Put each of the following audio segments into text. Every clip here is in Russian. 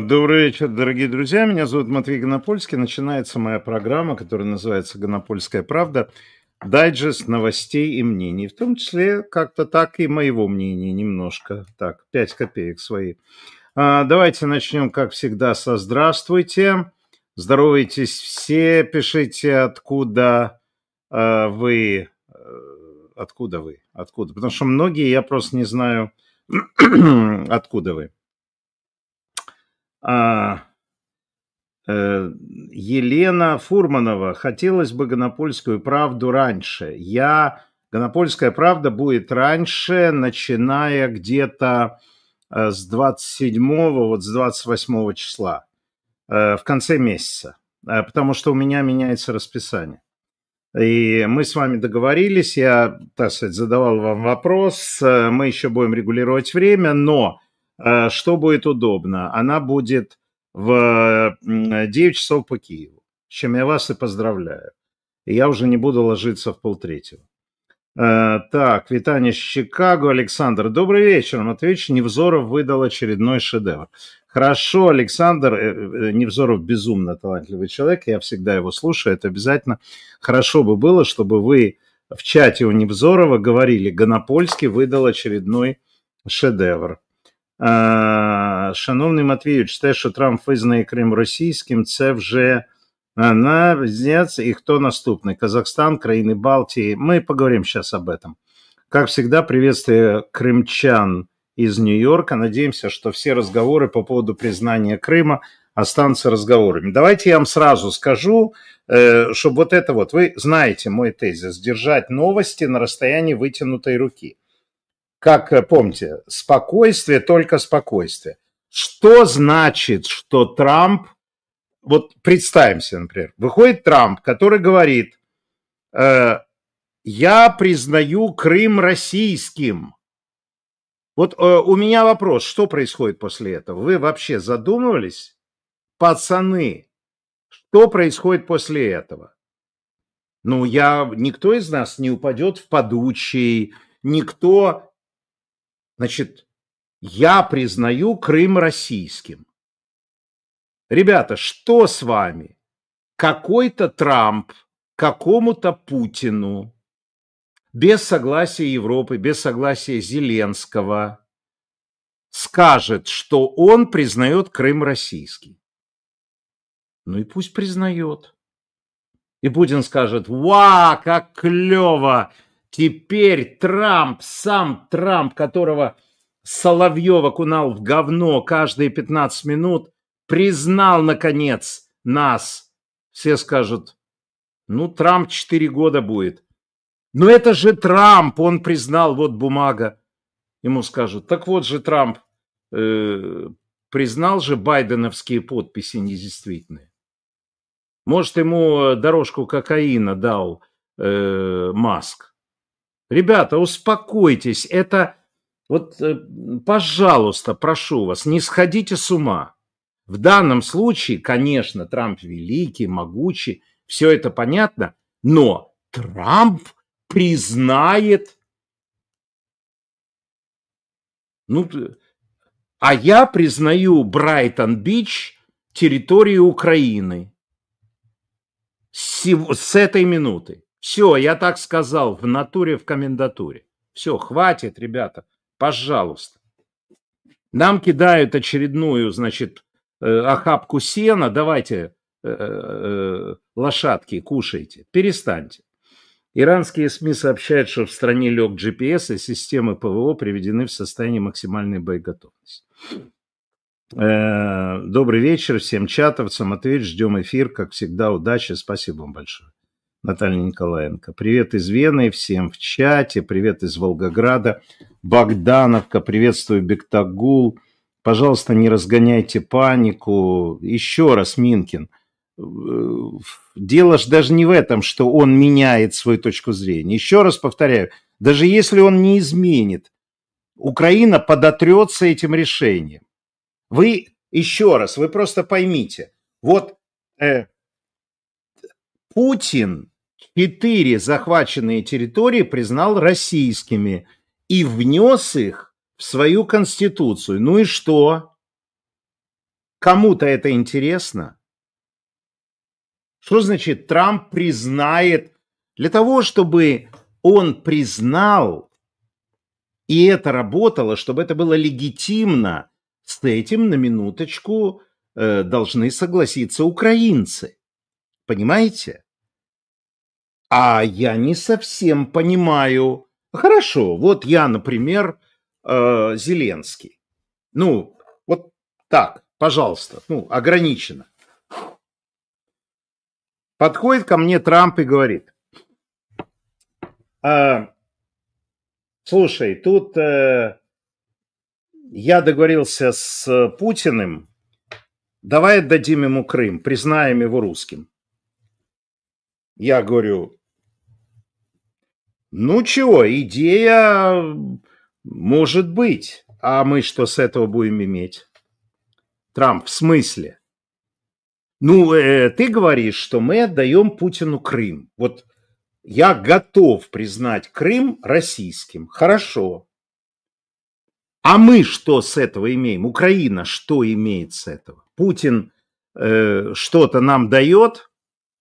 Добрый вечер, дорогие друзья. Меня зовут Матвей Гонопольский. Начинается моя программа, которая называется «Гонопольская правда». Дайджест новостей и мнений. В том числе как-то так и моего мнения немножко. Так, 5 копеек свои. Давайте начнем, как всегда, со «Здравствуйте». Здоровайтесь все. Пишите, откуда вы. Откуда вы? Откуда? Потому что многие, я просто не знаю, откуда вы. Елена Фурманова. Хотелось бы «Гонопольскую правду» раньше. «Гонопольская правда» будет раньше, начиная где-то с 27-го, вот с 28 числа, в конце месяца, потому что у меня меняется расписание. И мы с вами договорились, я, так сказать, задавал вам вопрос, мы еще будем регулировать время, но что будет удобно? Она будет в 9 часов по Киеву, с чем я вас и поздравляю. И я уже не буду ложиться в 2:30. Так, витание с Чикаго. Александр, добрый вечер. Матвеевич, Невзоров выдал очередной шедевр. Хорошо, Александр, Невзоров безумно талантливый человек, я всегда его слушаю, это обязательно. Хорошо бы было, чтобы вы в чате у Невзорова говорили: Гонопольский выдал очередной шедевр. Шановний Матвійович, те, що Трамп визнає Крим російським, це вже и кто наступный? Казахстан, краины Балтии. Мы поговорим сейчас об этом. Как всегда, приветствие крымчан из Нью-Йорка. Надеемся, что все разговоры по поводу признания Крыма останутся разговорами. Давайте я вам сразу скажу, чтобы вот это вот, вы знаете мой тезис, держать новости на расстоянии вытянутой руки. Как, помните, спокойствие, только спокойствие. Что значит, что Трамп, вот представим себе, например, выходит Трамп, который говорит: я признаю Крым российским. Вот у меня вопрос, что происходит после этого? Вы вообще задумывались? Пацаны, что происходит после этого? Ну, никто из нас не упадет в подучий, никто... Значит, я признаю Крым российским. Ребята, что с вами? Какой-то Трамп какому-то Путину без согласия Европы, без согласия Зеленского скажет, что он признает Крым российский. Ну и пусть признает. И Путин скажет: «Ва, как клево! Теперь Трамп, сам Трамп, которого Соловьев окунал в говно каждые 15 минут, признал, наконец, нас». Все скажут: ну, Трамп 4 года будет. Но это же Трамп, он признал, вот бумага. Ему скажут: так вот же Трамп признал же байденовские подписи недействительные. Может, ему дорожку кокаина дал Маск. Ребята, успокойтесь. Это вот, пожалуйста, прошу вас, не сходите с ума. В данном случае, конечно, Трамп великий, могучий, все это понятно, но Трамп признает... Ну, а я признаю Брайтон-Бич территорией Украины с этой минуты. Все, я так сказал в натуре, в комендатуре. Все, хватит, ребята, пожалуйста. Нам кидают очередную, значит, охапку сена. Давайте, лошадки, кушайте. Перестаньте. Иранские СМИ сообщают, что в стране лег GPS, и системы ПВО приведены в состояние максимальной боеготовности. Добрый вечер всем чатовцам. Ответ, ждем эфир. Как всегда, удачи. Спасибо вам большое. Наталья Николаенко. Привет из Вены всем в чате. Привет из Волгограда. Богдановка. Приветствую, Бектагул. Пожалуйста, не разгоняйте панику. Еще раз, Минкин. Дело же даже не в этом, что он меняет свою точку зрения. Еще раз повторяю, даже если он не изменит, Украина подотрется этим решением. Вы, еще раз, вы просто поймите. Вот Путин 4 захваченные территории признал российскими и внес их в свою конституцию. Ну и что? Кому-то это интересно? Что значит Трамп признает? Для того, чтобы он признал, и это работало, чтобы это было легитимно, с этим на минуточку должны согласиться украинцы. Понимаете? А я не совсем понимаю. Хорошо, вот я, например, Зеленский. Ну, вот так, пожалуйста, ну, ограничено. Подходит ко мне Трамп и говорит: слушай, тут я договорился с Путиным, давай отдадим ему Крым, признаем его русским. Я говорю, ну чего, идея может быть, а мы что с этого будем иметь? Трамп, в смысле? Ну, ты говоришь, что мы отдаем Путину Крым. Вот я готов признать Крым российским. Хорошо. А мы что с этого имеем? Украина что имеет с этого? Путин что-то нам дает?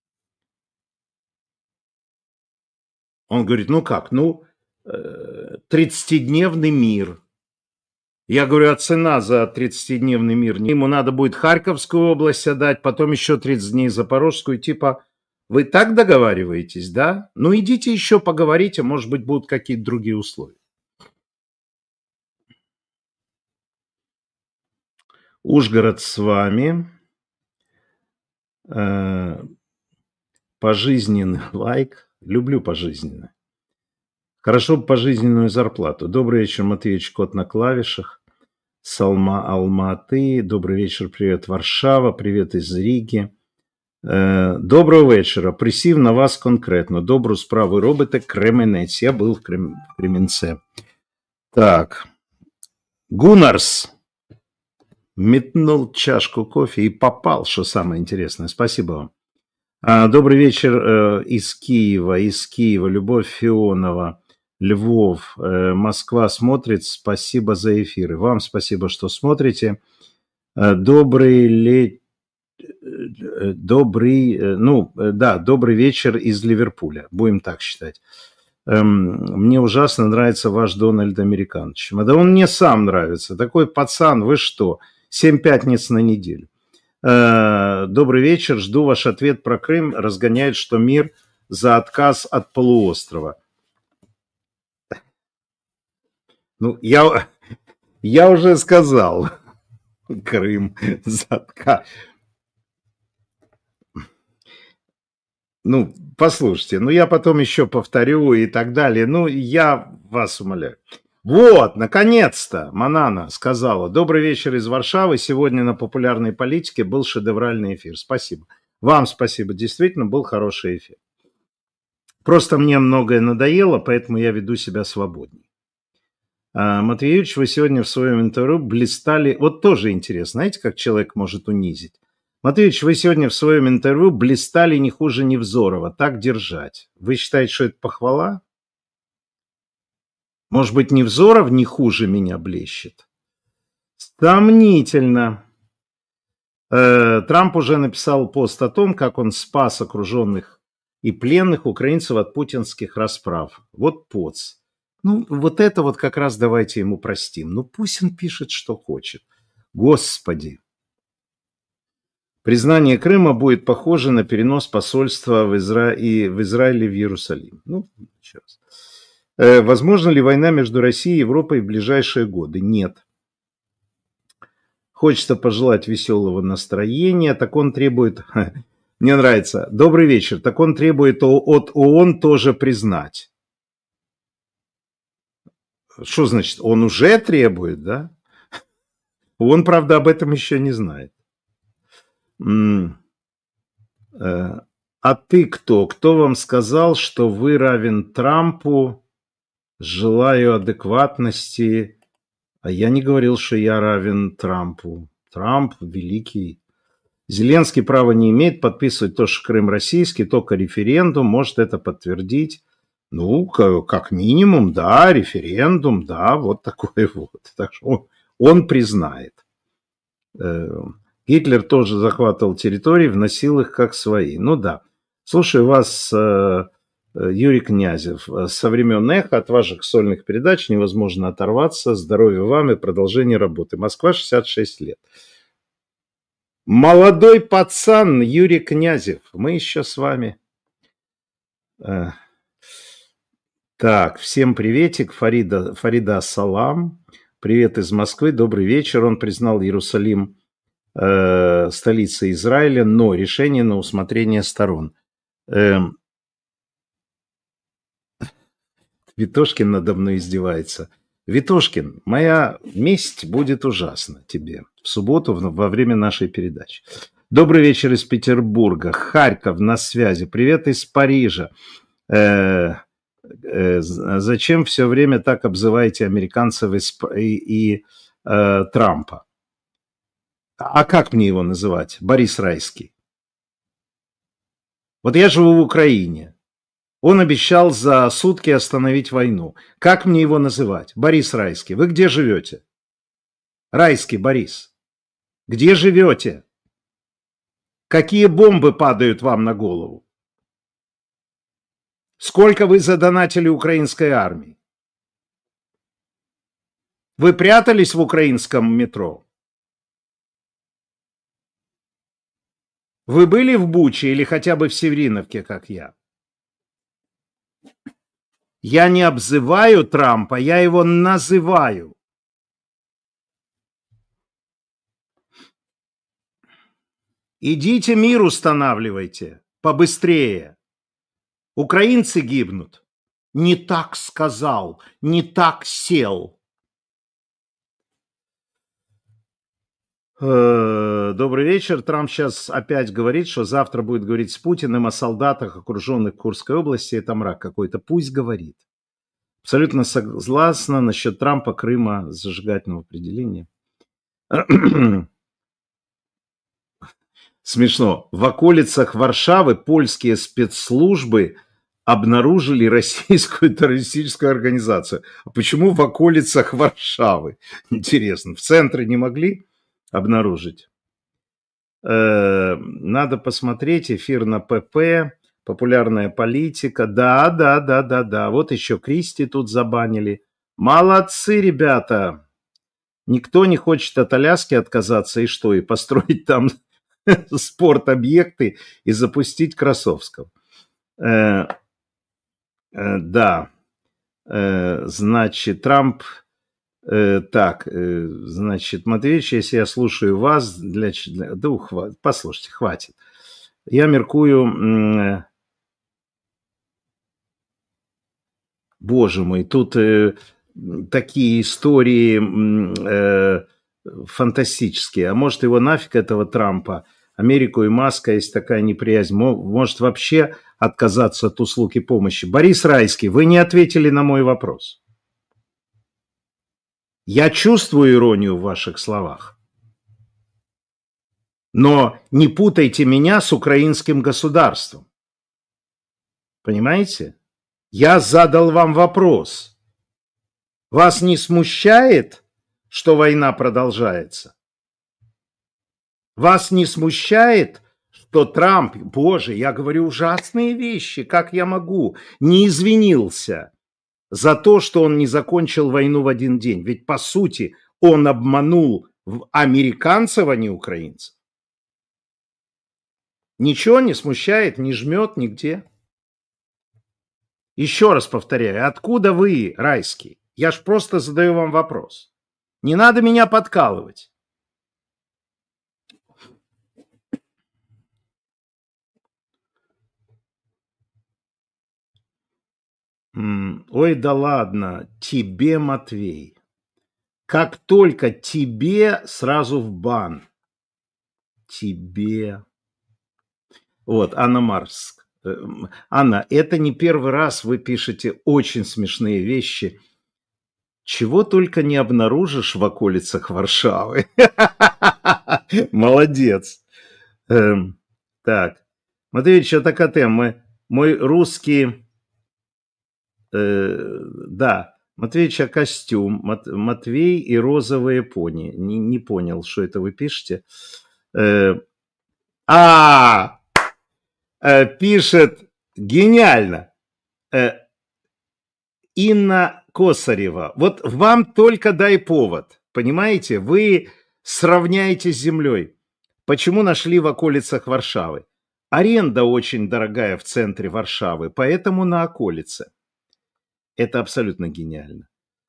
Он говорит, ну как? Ну, 30-дневный мир. Я говорю, а цена за 30-дневный мир? Ему надо будет Харьковскую область отдать, потом еще 30 дней Запорожскую. Типа, вы так договариваетесь, да? Ну, идите еще поговорите, может быть, будут какие-то другие условия. Ужгород с вами. Пожизненный лайк. Люблю пожизненно. Хорошо бы пожизненную зарплату. Добрый вечер, Матвеевич, кот на клавишах. Алматы. Добрый вечер, привет, Варшава. Привет из Риги. Доброго вечора. Присів на вас конкретно. Добру справу робите, Кременець. Я был в Кременце. Так. Гунарс. Метнул чашку кофе и попал, что самое интересное. Спасибо вам. Добрый вечер из Киева. Любовь Фионова. Львов, Москва смотрит. Спасибо за эфиры. Вам спасибо, что смотрите. Добрый вечер из Ливерпуля. Будем так считать. Мне ужасно нравится ваш Дональд Американович. Да он мне сам нравится. Такой пацан, вы что? 7 пятниц на неделю. Добрый вечер. Жду ваш ответ про Крым. Разгоняет, что мир за отказ от полуострова. Ну, я уже сказал. Крым за отказ. Ну, послушайте, ну я потом еще повторю и так далее. Ну, я вас умоляю. Вот, наконец-то Манана сказала. Добрый вечер из Варшавы. Сегодня на популярной политике был шедевральный эфир. Спасибо. Вам спасибо. Действительно, был хороший эфир. Просто мне многое надоело, поэтому я веду себя свободнее. Матвеевич, вы сегодня в своем интервью блистали... Вот тоже интересно, знаете, как человек может унизить? Матвеевич, вы сегодня в своем интервью блистали не хуже Невзорова. Так держать. Вы считаете, что это похвала? Может быть, Невзоров не хуже меня блещет? Сомнительно. Трамп уже написал пост о том, как он спас окруженных и пленных украинцев от путинских расправ. Вот поц. Ну, вот это вот как раз давайте ему простим. Ну, пусть он пишет, что хочет. Господи. Признание Крыма будет похоже на перенос посольства в Израиле в Иерусалим. Ну, еще раз. Возможно ли война между Россией и Европой в ближайшие годы? Нет. Хочется пожелать веселого настроения. Так он требует... Мне нравится. Добрый вечер. Так он требует от ООН тоже признать. Что значит? Он уже требует, да? Он, правда, об этом еще не знает. А ты кто? Кто вам сказал, что вы равен Трампу? Желаю адекватности. А я не говорил, что я равен Трампу. Трамп великий. Зеленский права не имеет подписывать то, что Крым российский, только референдум может это подтвердить. Ну, как минимум, да, референдум, да, вот такой вот. Так что он признает. Для Гитлер тоже захватывал территории, вносил их как свои. Ну да. Слушаю вас, Юрий Князев. Со времен «Эхо» от ваших сольных передач невозможно оторваться. Здоровья вам и продолжения работы. Москва, 66 лет. Молодой пацан Юрий Князев. Мы еще с вами. Так, всем приветик. Фарида Салам. Привет из Москвы. Добрый вечер. Он признал Иерусалим столицей Израиля, но решение на усмотрение сторон. Витошкин надо мной издевается. Витошкин, моя месть будет ужасна тебе в субботу во время нашей передачи. Добрый вечер из Петербурга. Харьков на связи. Привет из Парижа. Зачем все время так обзываете американцев и Трампа? А как мне его называть? Борис Райский. Вот я живу в Украине. Он обещал за сутки остановить войну. Как мне его называть? Борис Райский. Вы где живете? Райский Борис. Где живете? Какие бомбы падают вам на голову? Сколько вы задонатили украинской армии? Вы прятались в украинском метро? Вы были в Буче или хотя бы в Севериновке, как я? Я не обзываю Трампа, я его называю. Идите мир устанавливайте, побыстрее. Украинцы гибнут. Не так сказал, не так сел. Добрый вечер. Трамп сейчас опять говорит, что завтра будет говорить с Путиным о солдатах, окруженных в Курской области. Это мрак какой-то. Пусть говорит. Абсолютно согласна насчет Трампа, Крыма, зажигательного определения. Смешно. В околицах Варшавы польские спецслужбы обнаружили российскую террористическую организацию. А почему в околицах Варшавы? Интересно. В центре не могли обнаружить? Надо посмотреть эфир на ПП, популярная политика. Да. Вот еще Кристи тут забанили. Молодцы, ребята. Никто не хочет от Аляски отказаться и что? И построить там спорт-объекты и запустить Красовского. Да. Значит, Трамп... Так, значит, Матвеевич, если я слушаю вас, послушайте, хватит. Я меркую, боже мой, тут такие истории фантастические. А может, его нафиг, этого Трампа? Америку и Маска есть такая неприязнь. Может, вообще отказаться от услуг и помощи? Борис Райский, вы не ответили на мой вопрос. Я чувствую иронию в ваших словах. Но не путайте меня с украинским государством. Понимаете? Я задал вам вопрос. Вас не смущает, что война продолжается? Вас не смущает, что Трамп, боже, я говорю ужасные вещи, как я могу, не извинился за то, что он не закончил войну в один день. Ведь, по сути, он обманул американцев, а не украинцев. Ничего не смущает, не жмет нигде. Еще раз повторяю, откуда вы, Райский? Я ж просто задаю вам вопрос. Не надо меня подкалывать. Ой, да ладно, тебе, Матвей. Как только тебе, сразу в бан. Тебе. Вот, Анна Марск. Анна, это не первый раз вы пишете очень смешные вещи. Чего только не обнаружишь в околицах Варшавы. Молодец. Так. Матвеевич, это КТ. Мой русский... Да. Матвеевич, а костюм. Матвей и розовые пони. Не понял, что это вы пишете. Э, а, Пишет гениально. Инна Косарева. Вот вам только дай повод. Понимаете, вы сравняете с землей. Почему нашли в околицах Варшавы? Аренда очень дорогая в центре Варшавы, поэтому на околице. Это абсолютно гениально.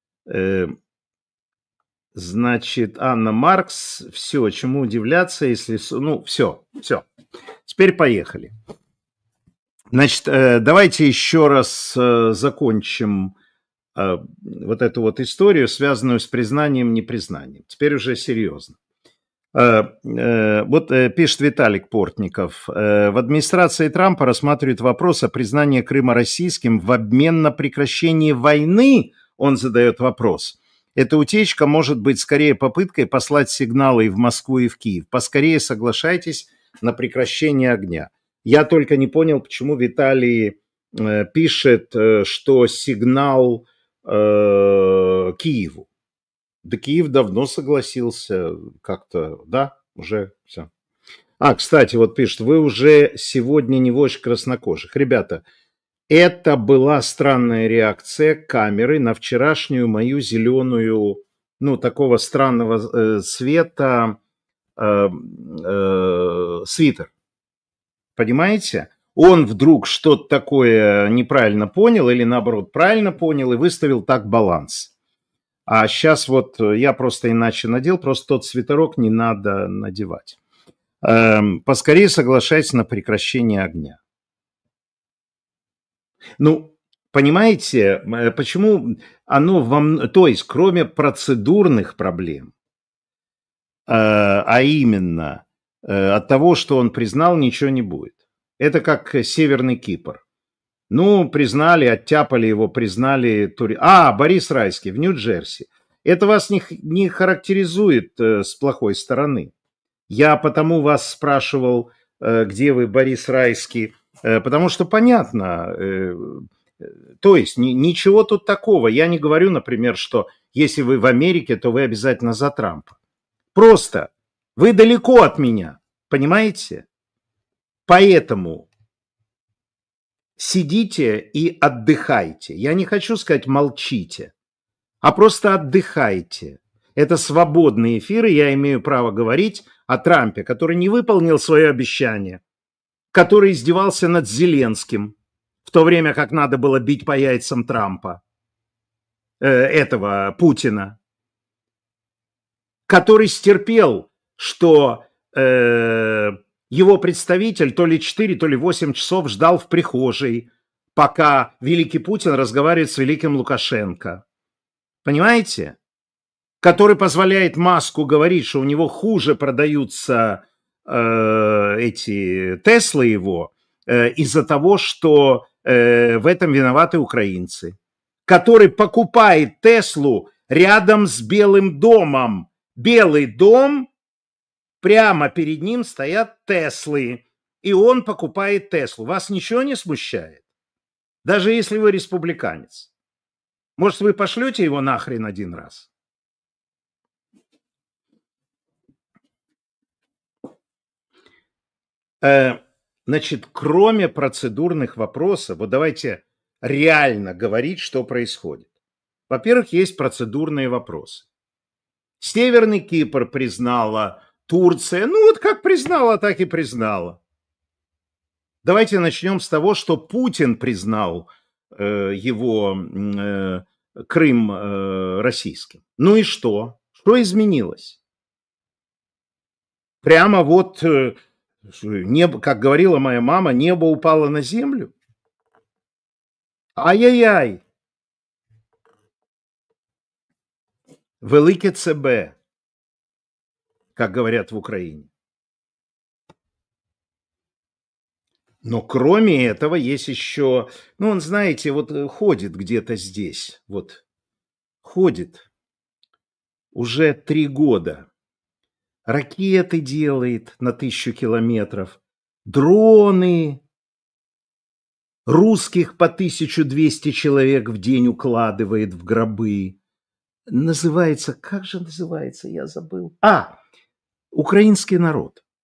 Значит, Анна Маркс, все, чему удивляться, если... Ну, все. Теперь поехали. Значит, давайте еще раз закончим вот эту вот историю, связанную с признанием, непризнанием. Теперь уже серьезно. Вот пишет Виталик Портников. В администрации Трампа рассматривают вопрос о признании Крыма российским в обмен на прекращение войны. Он задает вопрос. Эта утечка может быть скорее попыткой послать сигналы и в Москву, и в Киев. Поскорее соглашайтесь на прекращение огня. Я только не понял, почему Виталий пишет, что сигнал Киеву. Да Киев давно согласился как-то, да, уже все. Кстати, вот пишет, вы уже сегодня не вождь краснокожих. Ребята, это была странная реакция камеры на вчерашнюю мою зеленую, ну, такого странного цвета свитер. Понимаете? Он вдруг что-то такое неправильно понял или наоборот правильно понял и выставил так баланс. А сейчас вот я просто иначе надел, просто тот свитерок не надо надевать. Поскорее соглашайтесь на прекращение огня. Ну, понимаете, почему оно вам... То есть, кроме процедурных проблем, а именно от того, что он признал, ничего не будет. Это как Северный Кипр. Ну, признали, оттяпали его, признали... Борис Райский в Нью-Джерси. Это вас не характеризует с плохой стороны. Я потому вас спрашивал, где вы, Борис Райский, потому что понятно, то есть ничего тут такого. Я не говорю, например, что если вы в Америке, то вы обязательно за Трампа. Просто вы далеко от меня, понимаете? Поэтому сидите и отдыхайте. Я не хочу сказать молчите, а просто отдыхайте. Это свободные эфиры, я имею право говорить о Трампе, который не выполнил свое обещание, который издевался над Зеленским, в то время как надо было бить по яйцам Трампа, этого Путина, который стерпел, что его представитель то ли 4, то ли 8 часов ждал в прихожей, пока великий Путин разговаривает с великим Лукашенко. Понимаете? Который позволяет Маску говорить, что у него хуже продаются эти Теслы его из-за того, что в этом виноваты украинцы. Который покупает Теслу рядом с Белым домом. Белый дом, прямо перед ним стоят Теслы, и он покупает Теслу. Вас ничего не смущает? Даже если вы республиканец. Может, вы пошлете его нахрен один раз? Значит, кроме процедурных вопросов, вот давайте реально говорить, что происходит. Во-первых, есть процедурные вопросы. Северный Кипр признала Турция. Ну вот как признала, так и признала. Давайте начнем с того, что Путин признал его Крым российским. Ну и что? Что изменилось? Прямо вот, небо, как говорила моя мама, небо упало на землю. Ай-яй-яй. Велике ЦБ, как говорят в Украине. Но кроме этого есть еще, ну, он, знаете, вот ходит где-то здесь, вот ходит уже 3 года. Ракеты делает на 1000 километров, дроны, русских по 1200 человек в день укладывает в гробы. Называется, как же называется, я забыл. Украинский народ.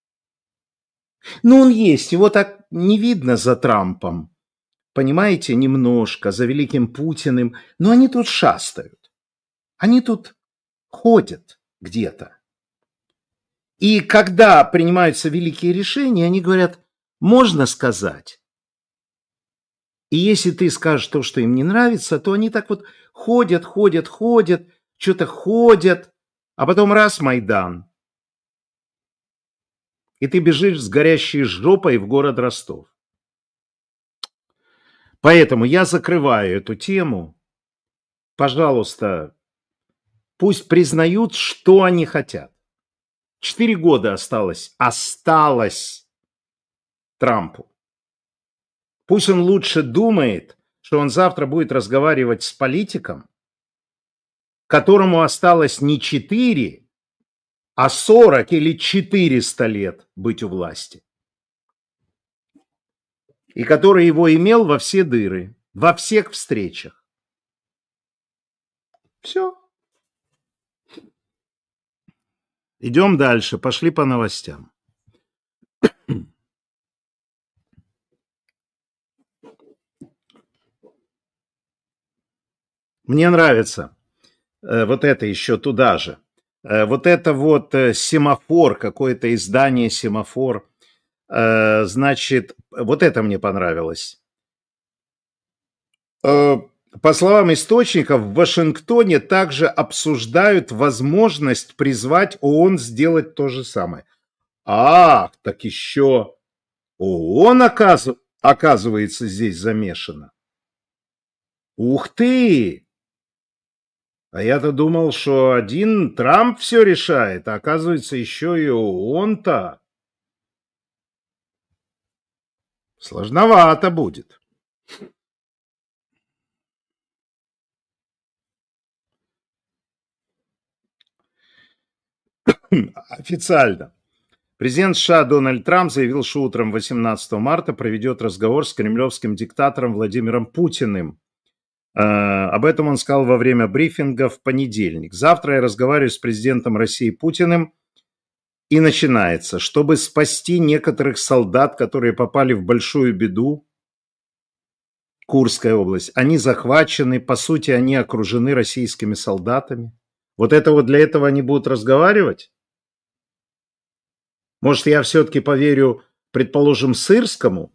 Ну, он есть, его так не видно за Трампом. Понимаете, немножко, за великим Путиным. Но они тут шастают. Они тут ходят где-то. И когда принимаются великие решения, они говорят, можно сказать. И если ты скажешь то, что им не нравится, то они так вот ходят, что-то ходят, а потом раз Майдан. И ты бежишь с горящей жопой в город Ростов. Поэтому я закрываю эту тему. Пожалуйста, пусть признают, что они хотят. 4 года осталось Трампу. Пусть он лучше думает, что он завтра будет разговаривать с политиком, которому осталось не 4, а 40 или 400 лет быть у власти. И который его имел во все дыры, во всех встречах. Все. Идем дальше, пошли по новостям. Мне нравится вот это еще туда же. Вот это вот семафор, какое-то издание «Семафор». Значит, вот это мне понравилось. По словам источников, в Вашингтоне также обсуждают возможность призвать ООН сделать то же самое. Ах, так еще ООН, оказывается, здесь замешана. Ух ты! А я-то думал, что один Трамп все решает, а оказывается, еще и ООН-то. Сложновато будет. Официально. Президент США Дональд Трамп заявил, что утром 18 марта проведет разговор с кремлевским диктатором Владимиром Путиным. Об этом он сказал во время брифинга в понедельник. Завтра я разговариваю с президентом России Путиным, и начинается, чтобы спасти некоторых солдат, которые попали в большую беду. Курская область. Они захвачены, по сути, они окружены российскими солдатами. Вот это вот для этого они будут разговаривать? Может, я все-таки поверю, предположим, Сырскому?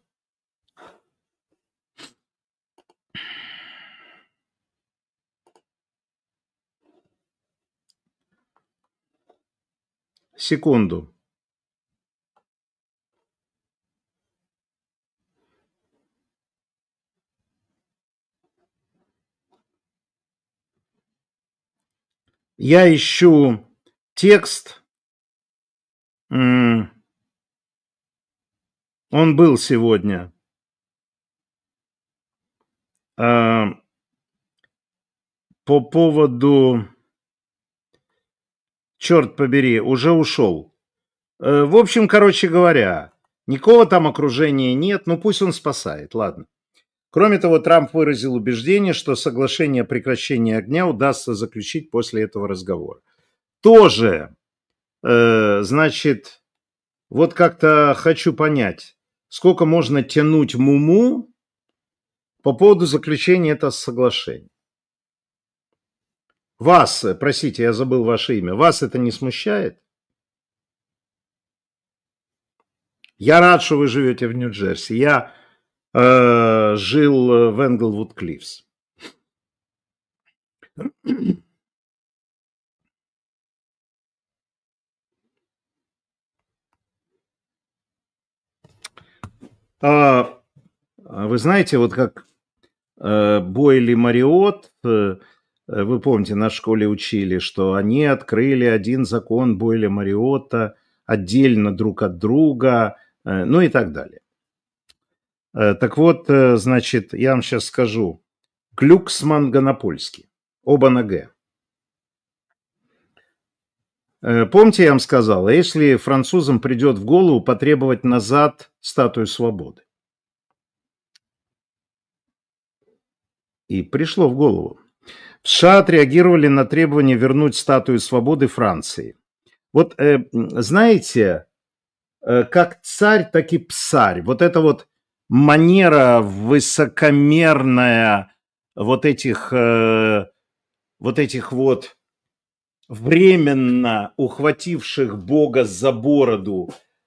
Секунду. Я ищу текст. Он был сегодня. По поводу... Черт побери, уже ушел. В общем, короче говоря, никакого там окружения нет, ну пусть он спасает, ладно. Кроме того, Трамп выразил убеждение, что соглашение о прекращении огня удастся заключить после этого разговора. Тоже, значит, вот как-то хочу понять, сколько можно тянуть муму по поводу заключения этого соглашения. Вас, простите, я забыл ваше имя, вас это не смущает? Я рад, что вы живете в Нью-Джерси. Я жил в Энглвуд Клиффс. Вы знаете, вот как Бойли Мариотт, вы помните, на школе учили, что они открыли один закон Бойли Мариотта отдельно друг от друга, ну и так далее. Так вот, значит, я вам сейчас скажу. Глюксман Гонопольский. Оба на Г. Помните, я вам сказал, если французам придет в голову потребовать назад статую свободы. И пришло в голову. В США отреагировали на требование вернуть статую свободы Франции. Вот, знаете, как царь, так и псарь. Вот это вот манера высокомерная вот этих вот временно ухвативших Бога за бороду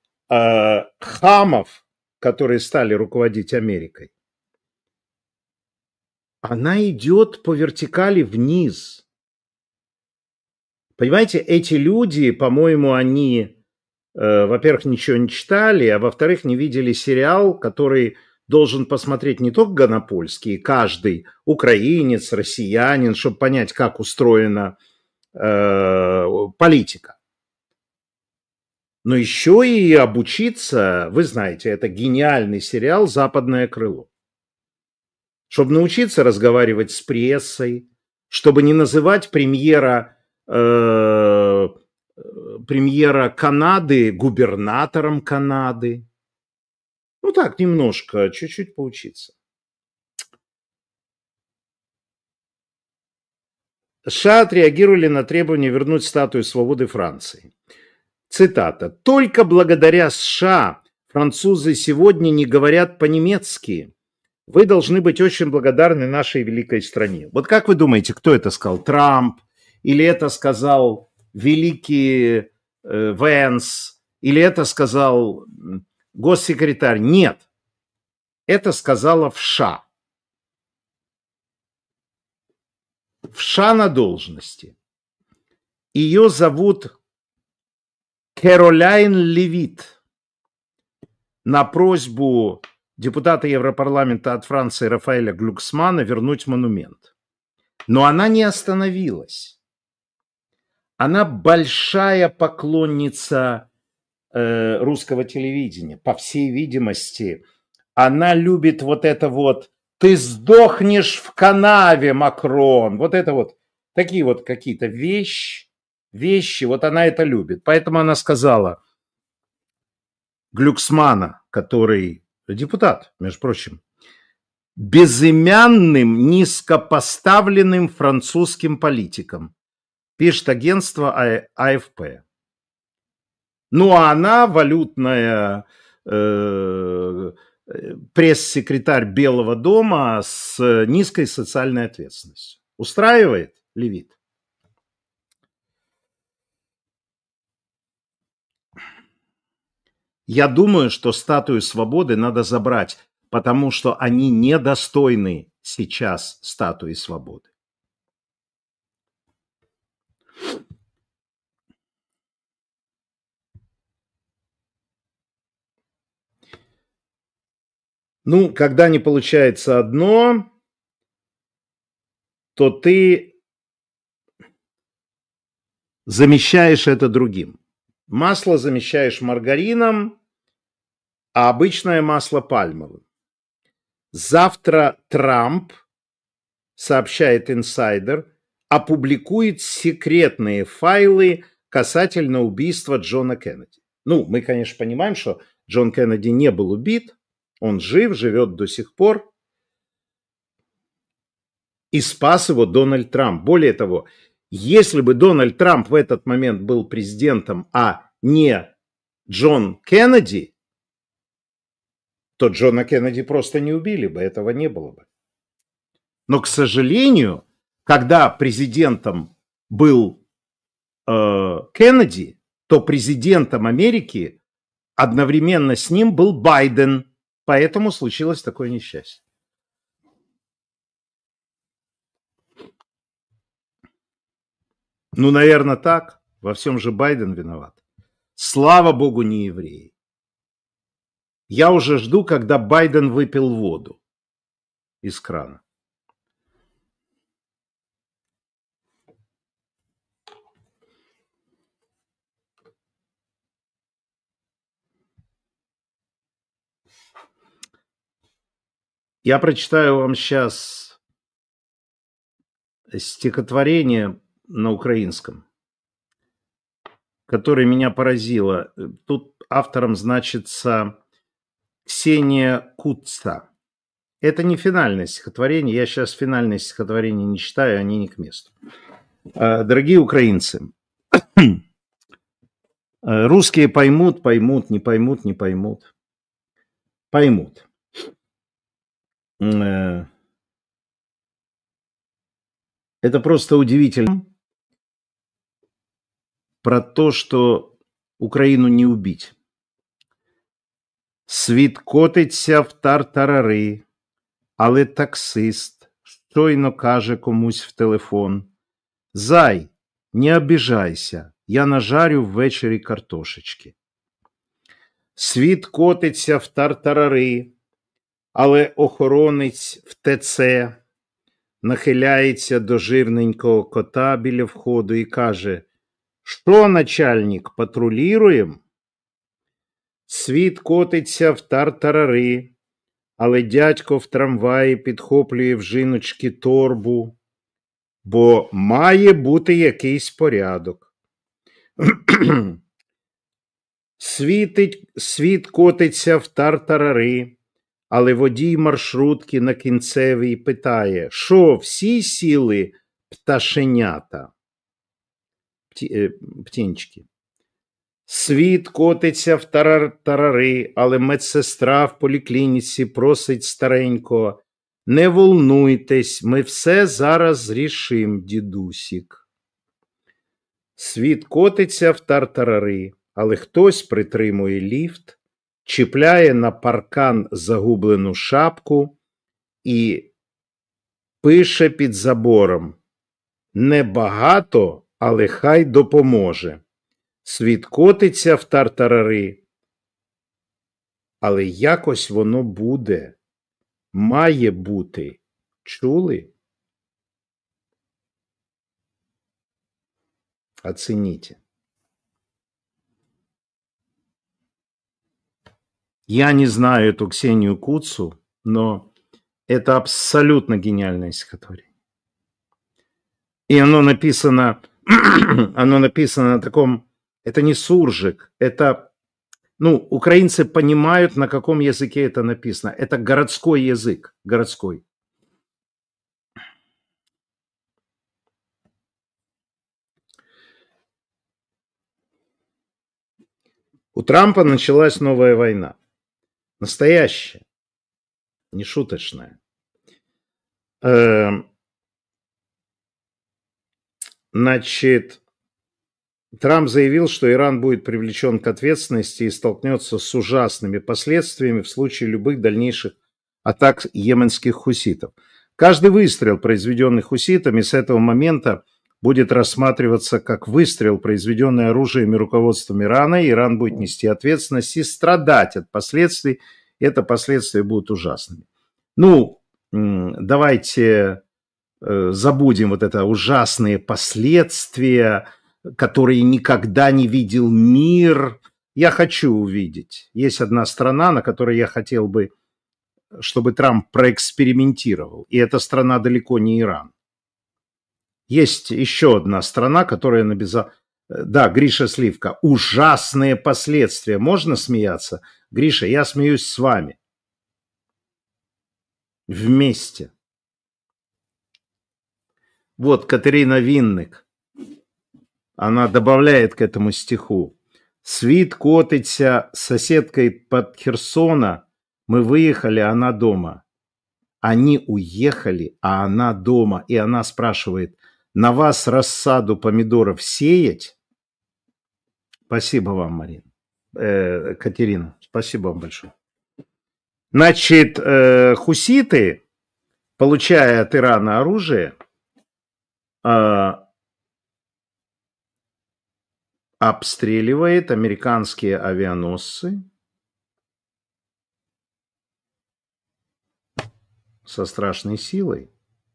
хамов, которые стали руководить Америкой, она идет по вертикали вниз. Понимаете, эти люди, по-моему, они, во-первых, ничего не читали, а во-вторых, не видели сериал, который должен посмотреть не только Гонопольский, каждый украинец, россиянин, чтобы понять, как устроена политика. Но еще и обучиться, вы знаете, это гениальный сериал «Западное крыло». Чтобы научиться разговаривать с прессой, чтобы не называть премьера Канады губернатором Канады. Ну так, немножко, чуть-чуть поучиться. США отреагировали на требование вернуть статую свободы Франции. Цитата. «Только благодаря США французы сегодня не говорят по-немецки. Вы должны быть очень благодарны нашей великой стране». Вот как вы думаете, кто это сказал? Трамп? Или это сказал великий Венс? Или это сказал госсекретарь? Нет. Это сказала США. США на должности. Ее зовут Кэролайн Левит. На просьбу депутата Европарламента от Франции Рафаэля Глюксмана вернуть монумент. Но она не остановилась. Она большая поклонница русского телевидения. По всей видимости, она любит вот это вот «ты сдохнешь в канаве, Макрон». Вот это вот, такие вот какие-то вещи, вот она это любит. Поэтому она сказала Глюксмана, который депутат, между прочим, безымянным, низкопоставленным французским политиком, пишет агентство АФП. Ну, а она валютная пресс-секретарь Белого дома с низкой социальной ответственностью. Устраивает, Левит? Я думаю, что статую свободы надо забрать, потому что они недостойны сейчас статуи свободы. Ну, когда не получается одно, то ты замещаешь это другим. Масло замещаешь маргарином, а обычное масло пальмовым. Завтра Трамп, сообщает инсайдер, опубликует секретные файлы касательно убийства Джона Кеннеди. Ну, мы, конечно, понимаем, что Джон Кеннеди не был убит, он жив, живет до сих пор. И спас его Дональд Трамп. Более того, если бы Дональд Трамп в этот момент был президентом, а не Джон Кеннеди, то Джона Кеннеди просто не убили бы, этого не было бы. Но, к сожалению, когда президентом был Кеннеди, то президентом Америки одновременно с ним был Байден. Поэтому случилось такое несчастье. Ну, наверное, так. Во всем же Байден виноват. Слава богу, не евреи. Я уже жду, когда Байден выпил воду из крана. Я прочитаю вам сейчас стихотворение на украинском, которое меня поразило. Тут автором значится Ксения Куца. Это не финальное стихотворение. Я сейчас финальное стихотворение не читаю, они не к месту. Дорогие украинцы, Русские поймут, поймут, не поймут, не поймут. Поймут. Это просто удивительно про то, что Україну не убить. Світ котиться в тартарари, але таксист щойно каже комусь в телефон: «Зай, не обіжайся, я нажарю ввечері картошечки». Світ котиться в тартарари, але охоронець в ТЦ нахиляється до жирненького кота біля входу і каже: «Що, начальник, патрулюємо?» Світ котиться в тартарари, але дядько в трамваї підхоплює в жіночки торбу, бо має бути якийсь порядок. Світ котиться в тартарари, але водій маршрутки на кінцевій питає: «Що, всі сіли пташенята?» Птінчики. Світ котиться в тартарари, але медсестра в поліклініці просить старенького: «Не волнуйтесь, ми все зараз зрішим, дідусік». Світ котиться в тартарари, але хтось притримує ліфт, чіпляє на паркан загублену шапку і пише під забором: «Небагато, але хай допоможе». Світ котиться в тартарари, але якось воно буде, має бути. Чули? Оцените. Я не знаю эту Ксению Куцу, но это абсолютно гениальное стихотворение. И оно написано на таком... Это не суржик, это... Ну, украинцы понимают, на каком языке это написано. Это городской язык, городской. У Трампа началась новая война. Настоящая, не шуточная. Значит, Трамп заявил, что Иран будет привлечен к ответственности и столкнется с ужасными последствиями в случае любых дальнейших атак йеменских хуситов. Каждый выстрел, произведенный хуситами, с этого момента будет рассматриваться как выстрел, произведенный оружием и руководством Ирана, и Иран будет нести ответственность и страдать от последствий, и это последствия будут ужасными. Ну, давайте забудем вот это ужасные последствия, которые никогда не видел мир. Я хочу увидеть. Есть одна страна, на которой я хотел бы, чтобы Трамп проэкспериментировал. И эта страна далеко не Иран. Есть еще одна страна, которая Да, Гриша Сливка. Ужасные последствия. Можно смеяться? Гриша, я смеюсь с вами. Вместе. Вот Катерина Винник. Она добавляет к этому стиху: «Світ котиться с соседкой под Херсона, мы выехали, она дома». Они уехали, а она дома. И она спрашивает: «На вас рассаду помидоров сеять?» Спасибо вам, Марина. Катерина, спасибо вам большое. Значит, хуситы, получая от Ирана оружие, обстреливает американские авианосцы со страшной силой.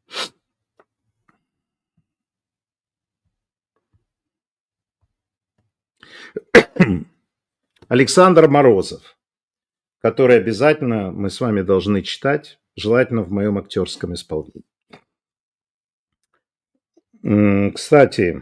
Александр Морозов, который обязательно мы с вами должны читать, желательно в моем актерском исполнении. Кстати,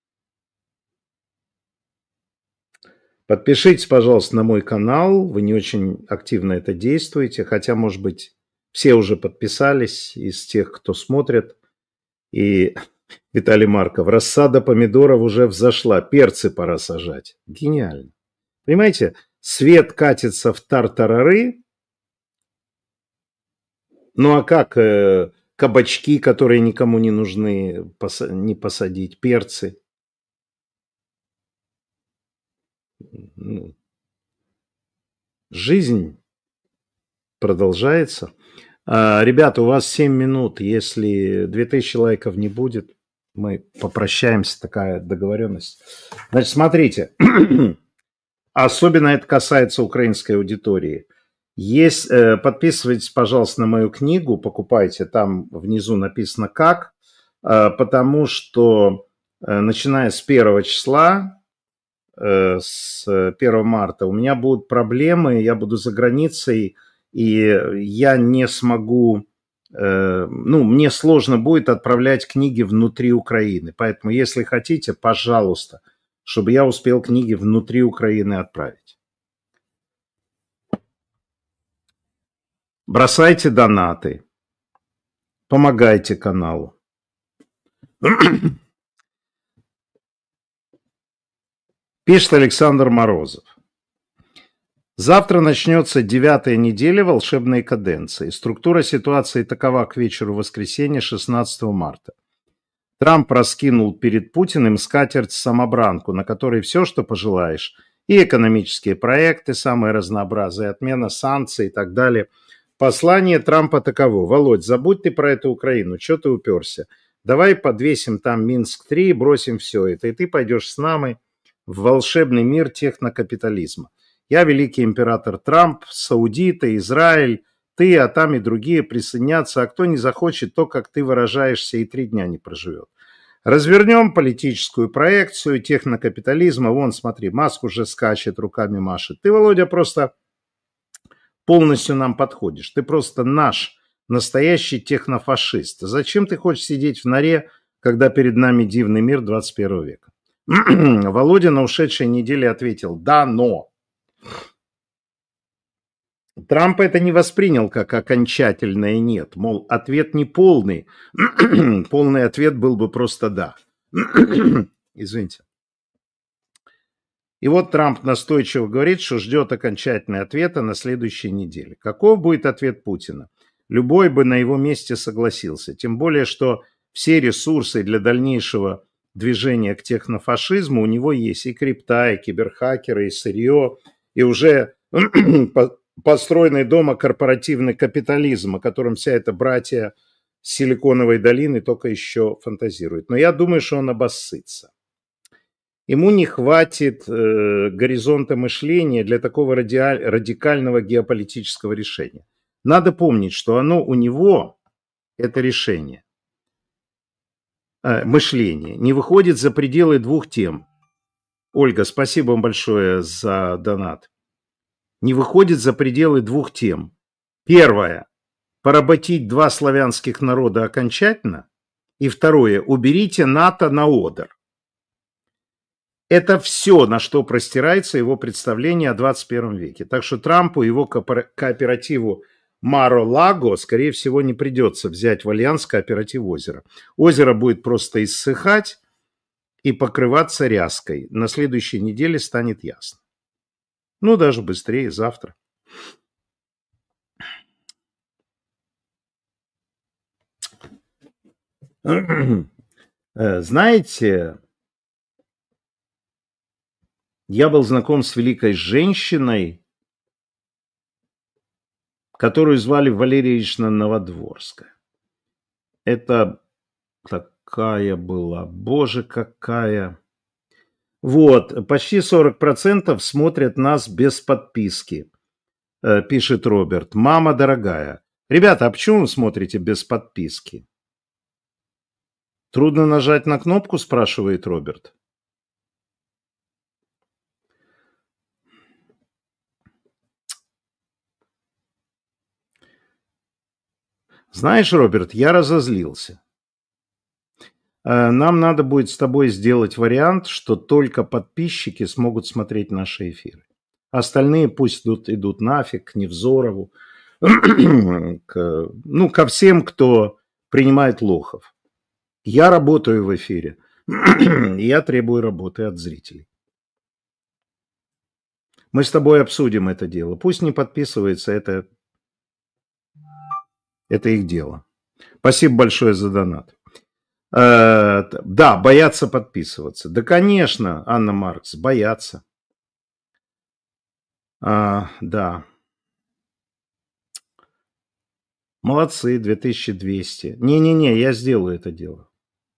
подпишитесь, пожалуйста, на мой канал. Вы не очень активно это действуете, хотя, может быть, все уже подписались из тех, кто смотрит. И Виталий Марков. Рассада помидоров уже взошла. Перцы пора сажать. Гениально. Понимаете, свет катится в тартарары. Ну а как кабачки, которые никому не нужны, не посадить? Перцы. Жизнь продолжается. Ребята, у вас 7 минут. Если 2000 лайков не будет, мы попрощаемся. Такая договоренность. Значит, смотрите. Особенно это касается украинской аудитории. Подписывайтесь, пожалуйста, на мою книгу, покупайте, там внизу написано как, потому что начиная с 1 числа, с 1 марта у меня будут проблемы, я буду за границей, и я не смогу, мне сложно будет отправлять книги внутри Украины. Поэтому, если хотите, пожалуйста, чтобы я успел книги внутри Украины отправить. Бросайте донаты, помогайте каналу. Пишет Александр Морозов. Завтра начнется 9-я неделя волшебной каденции. Структура ситуации такова к вечеру воскресенья 16 марта. Трамп раскинул перед Путиным скатерть-самобранку, на которой все, что пожелаешь, и экономические проекты, самые разнообразные, отмена санкций и так далее. Послание Трампа таково. Володь, забудь ты про эту Украину, что ты уперся? Давай подвесим там Минск-3 и бросим все это, и ты пойдешь с нами в волшебный мир технокапитализма. Я великий император Трамп, саудиты, Израиль, ты, а там и другие присоединятся, а кто не захочет, то, как ты выражаешься, и 3 дня не проживет. Развернем политическую проекцию технокапитализма. Вон, смотри, Маск уже скачет, руками машет. Ты, Володя, просто полностью нам подходишь. Ты просто наш настоящий технофашист. Зачем ты хочешь сидеть в норе, когда перед нами дивный мир 21 века? Володя на ушедшей неделе ответил: да, но. Трамп это не воспринял как окончательное «нет». Мол, ответ не полный. Полный ответ был бы просто «да». Извините. И вот Трамп настойчиво говорит, что ждет окончательного ответа на следующей неделе. Каков будет ответ Путина? Любой бы на его месте согласился. Тем более, что все ресурсы для дальнейшего движения к технофашизму у него есть. И крипта, и киберхакеры, и сырье, и уже построенный дома корпоративный капитализм, о котором вся эта братья Силиконовой долины только еще фантазирует. Но я думаю, что он обоссытся. Ему не хватит горизонта мышления для такого радикального геополитического решения. Надо помнить, что оно у него, это решение, мышление, не выходит за пределы 2 тем. Ольга, спасибо вам большое за донат. Не выходит за пределы 2 тем. Первое. Поработить 2 славянских народа окончательно. И второе. Уберите НАТО на Одер. Это все, на что простирается его представление о 21 веке. Так что Трампу и его кооперативу Маро-Лаго, скорее всего, не придется взять в альянс кооператив озера. Озеро будет просто иссыхать и покрываться ряской. На следующей неделе станет ясно. Ну, даже быстрее, завтра. Знаете, я был знаком с великой женщиной, которую звали Валерия Ильична Новодворская. Это такая была, боже, какая... Вот, почти 40% смотрят нас без подписки, пишет Роберт. Мама дорогая. Ребята, а почему вы смотрите без подписки? Трудно нажать на кнопку, спрашивает Роберт. Знаешь, Роберт, я разозлился. Нам надо будет с тобой сделать вариант, что только подписчики смогут смотреть наши эфиры. Остальные пусть идут нафиг, к Невзорову, ко всем, кто принимает лохов. Я работаю в эфире. Я требую работы от зрителей. Мы с тобой обсудим это дело. Пусть не подписывается, это их дело. Спасибо большое за донат. Да, боятся подписываться. Да, конечно, Анна Маркс, боятся. Да. Молодцы, 2200. Не-не-не, я сделаю это дело.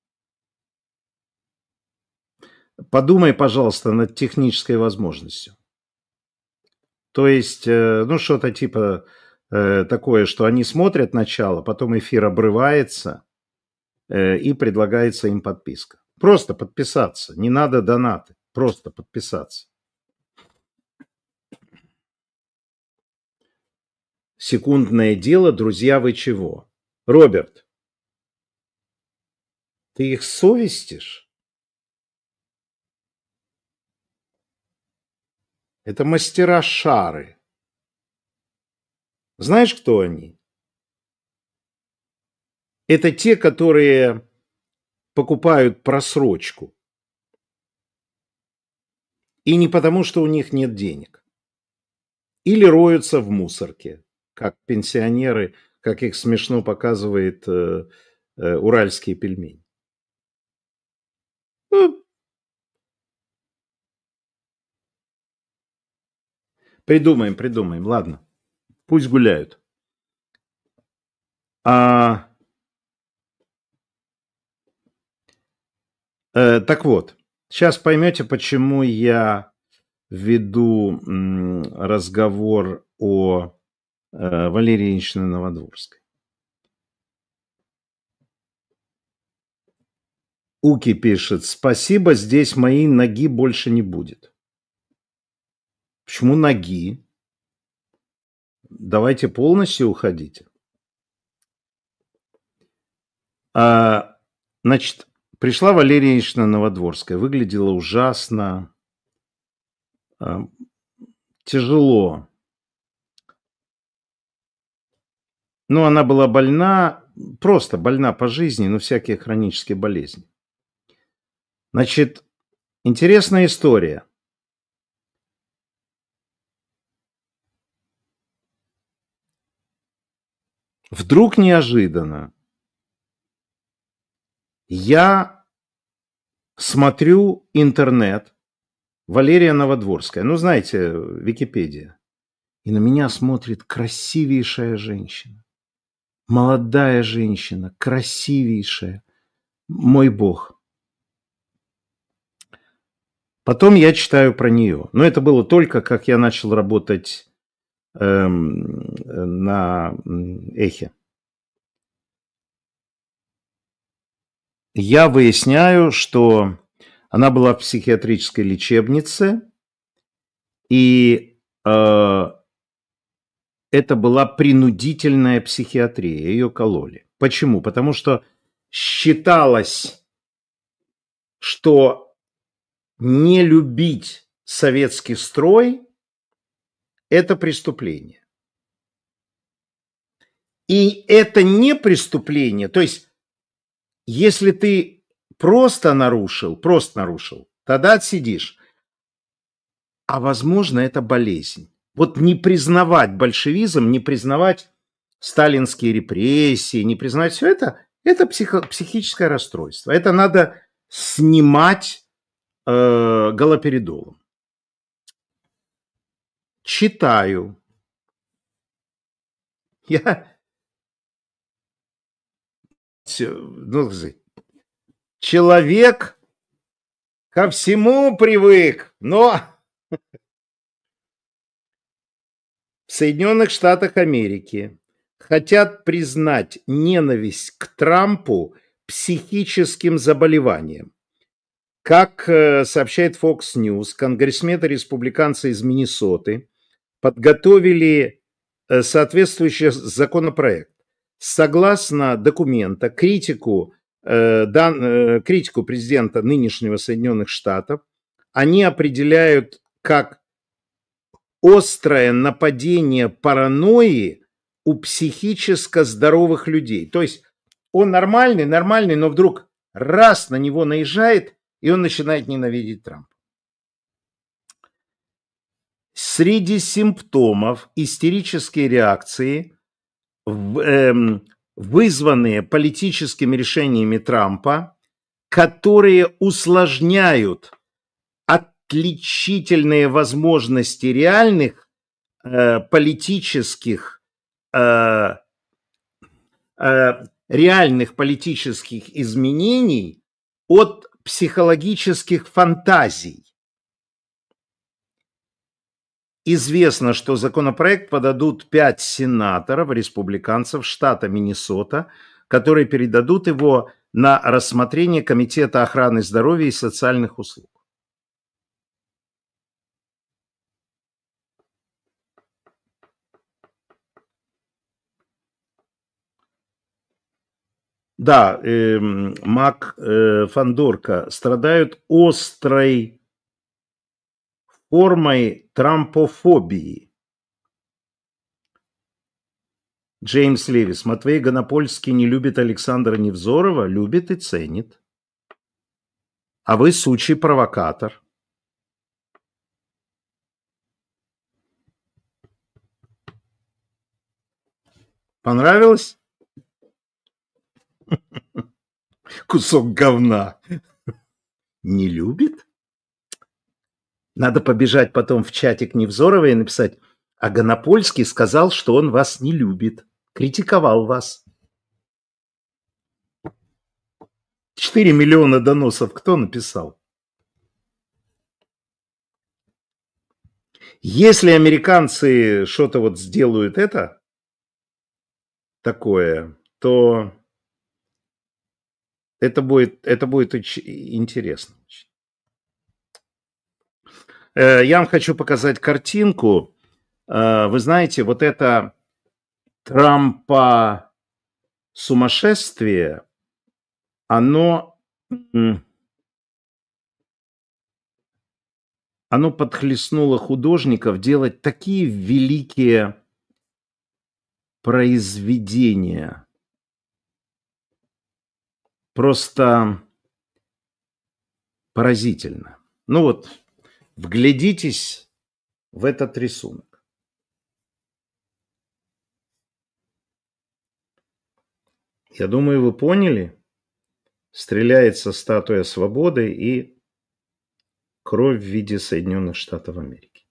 Подумай, пожалуйста, над технической возможностью. То есть, ну, что-то типа такое, что они смотрят начало, потом эфир обрывается, и предлагается им подписка. Просто подписаться, не надо донаты, просто подписаться. Секундное дело, друзья, вы чего? Роберт, ты их совестишь? Это мастера шары. Знаешь, кто они? Это те, которые покупают просрочку. И не потому, что у них нет денег. Или роются в мусорке, как пенсионеры, как их смешно показывает уральские пельмени. Ну, придумаем, ладно. Пусть гуляют. Так вот, сейчас поймете, почему я веду разговор о Валерии Ильиничне Новодворской. Уки пишет: спасибо, здесь моей ноги больше не будет. Почему ноги? Давайте полностью уходите. Значит, пришла Валерия Ильинична Новодворская, выглядела ужасно, тяжело. Ну, она была больна, просто больна по жизни, но всякие хронические болезни. Значит, интересная история. Вдруг неожиданно я смотрю интернет, Валерия Новодворская, ну, знаете, Википедия, и на меня смотрит красивейшая женщина, молодая женщина, красивейшая, мой бог. Потом я читаю про нее, но это было только, как я начал работать на Эхе. Я выясняю, что она была в психиатрической лечебнице, и это была принудительная психиатрия, ее кололи. Почему? Потому что считалось, что не любить советский строй – это преступление. И это не преступление, то есть если ты просто нарушил, тогда отсидишь. А возможно, это болезнь. Вот не признавать большевизм, не признавать сталинские репрессии, не признавать все это психическое расстройство. Это надо снимать галоперидолом. Читаю. Человек ко всему привык, но в Соединенных Штатах Америки хотят признать ненависть к Трампу психическим заболеванием. Как сообщает Fox News, конгрессмены-республиканцы из Миннесоты подготовили соответствующий законопроект. Согласно документа, критику президента нынешнего Соединенных Штатов они определяют как острое нападение паранойи у психически здоровых людей. То есть он нормальный, но вдруг раз на него наезжает, и он начинает ненавидеть Трампа. Среди симптомов истерические реакции, вызванные политическими решениями Трампа, которые усложняют отличительные возможности реальных политических изменений от психологических фантазий. Известно, что законопроект подадут 5 сенаторов, республиканцев штата Миннесота, которые передадут его на рассмотрение Комитета охраны здоровья и социальных услуг. Да, Мак Фандорка страдают острой формой трампофобии. Джеймс Левис. Матвей Гонопольский не любит Александра Невзорова? Любит и ценит. А вы сучий провокатор. Понравилось? Кусок говна. Не любит? Надо побежать потом в чатик Невзорова и написать: а Гонопольский сказал, что он вас не любит. Критиковал вас. 4 миллиона доносов кто написал? Если американцы что-то вот сделают это, такое, то это будет очень интересно. Я вам хочу показать картинку. Вы знаете, вот это Трампа сумасшествие, оно подхлестнуло художников делать такие великие произведения. Просто поразительно. Ну вот, вглядитесь в этот рисунок. Я думаю, вы поняли. Стреляется статуя свободы и кровь в виде Соединенных Штатов Америки.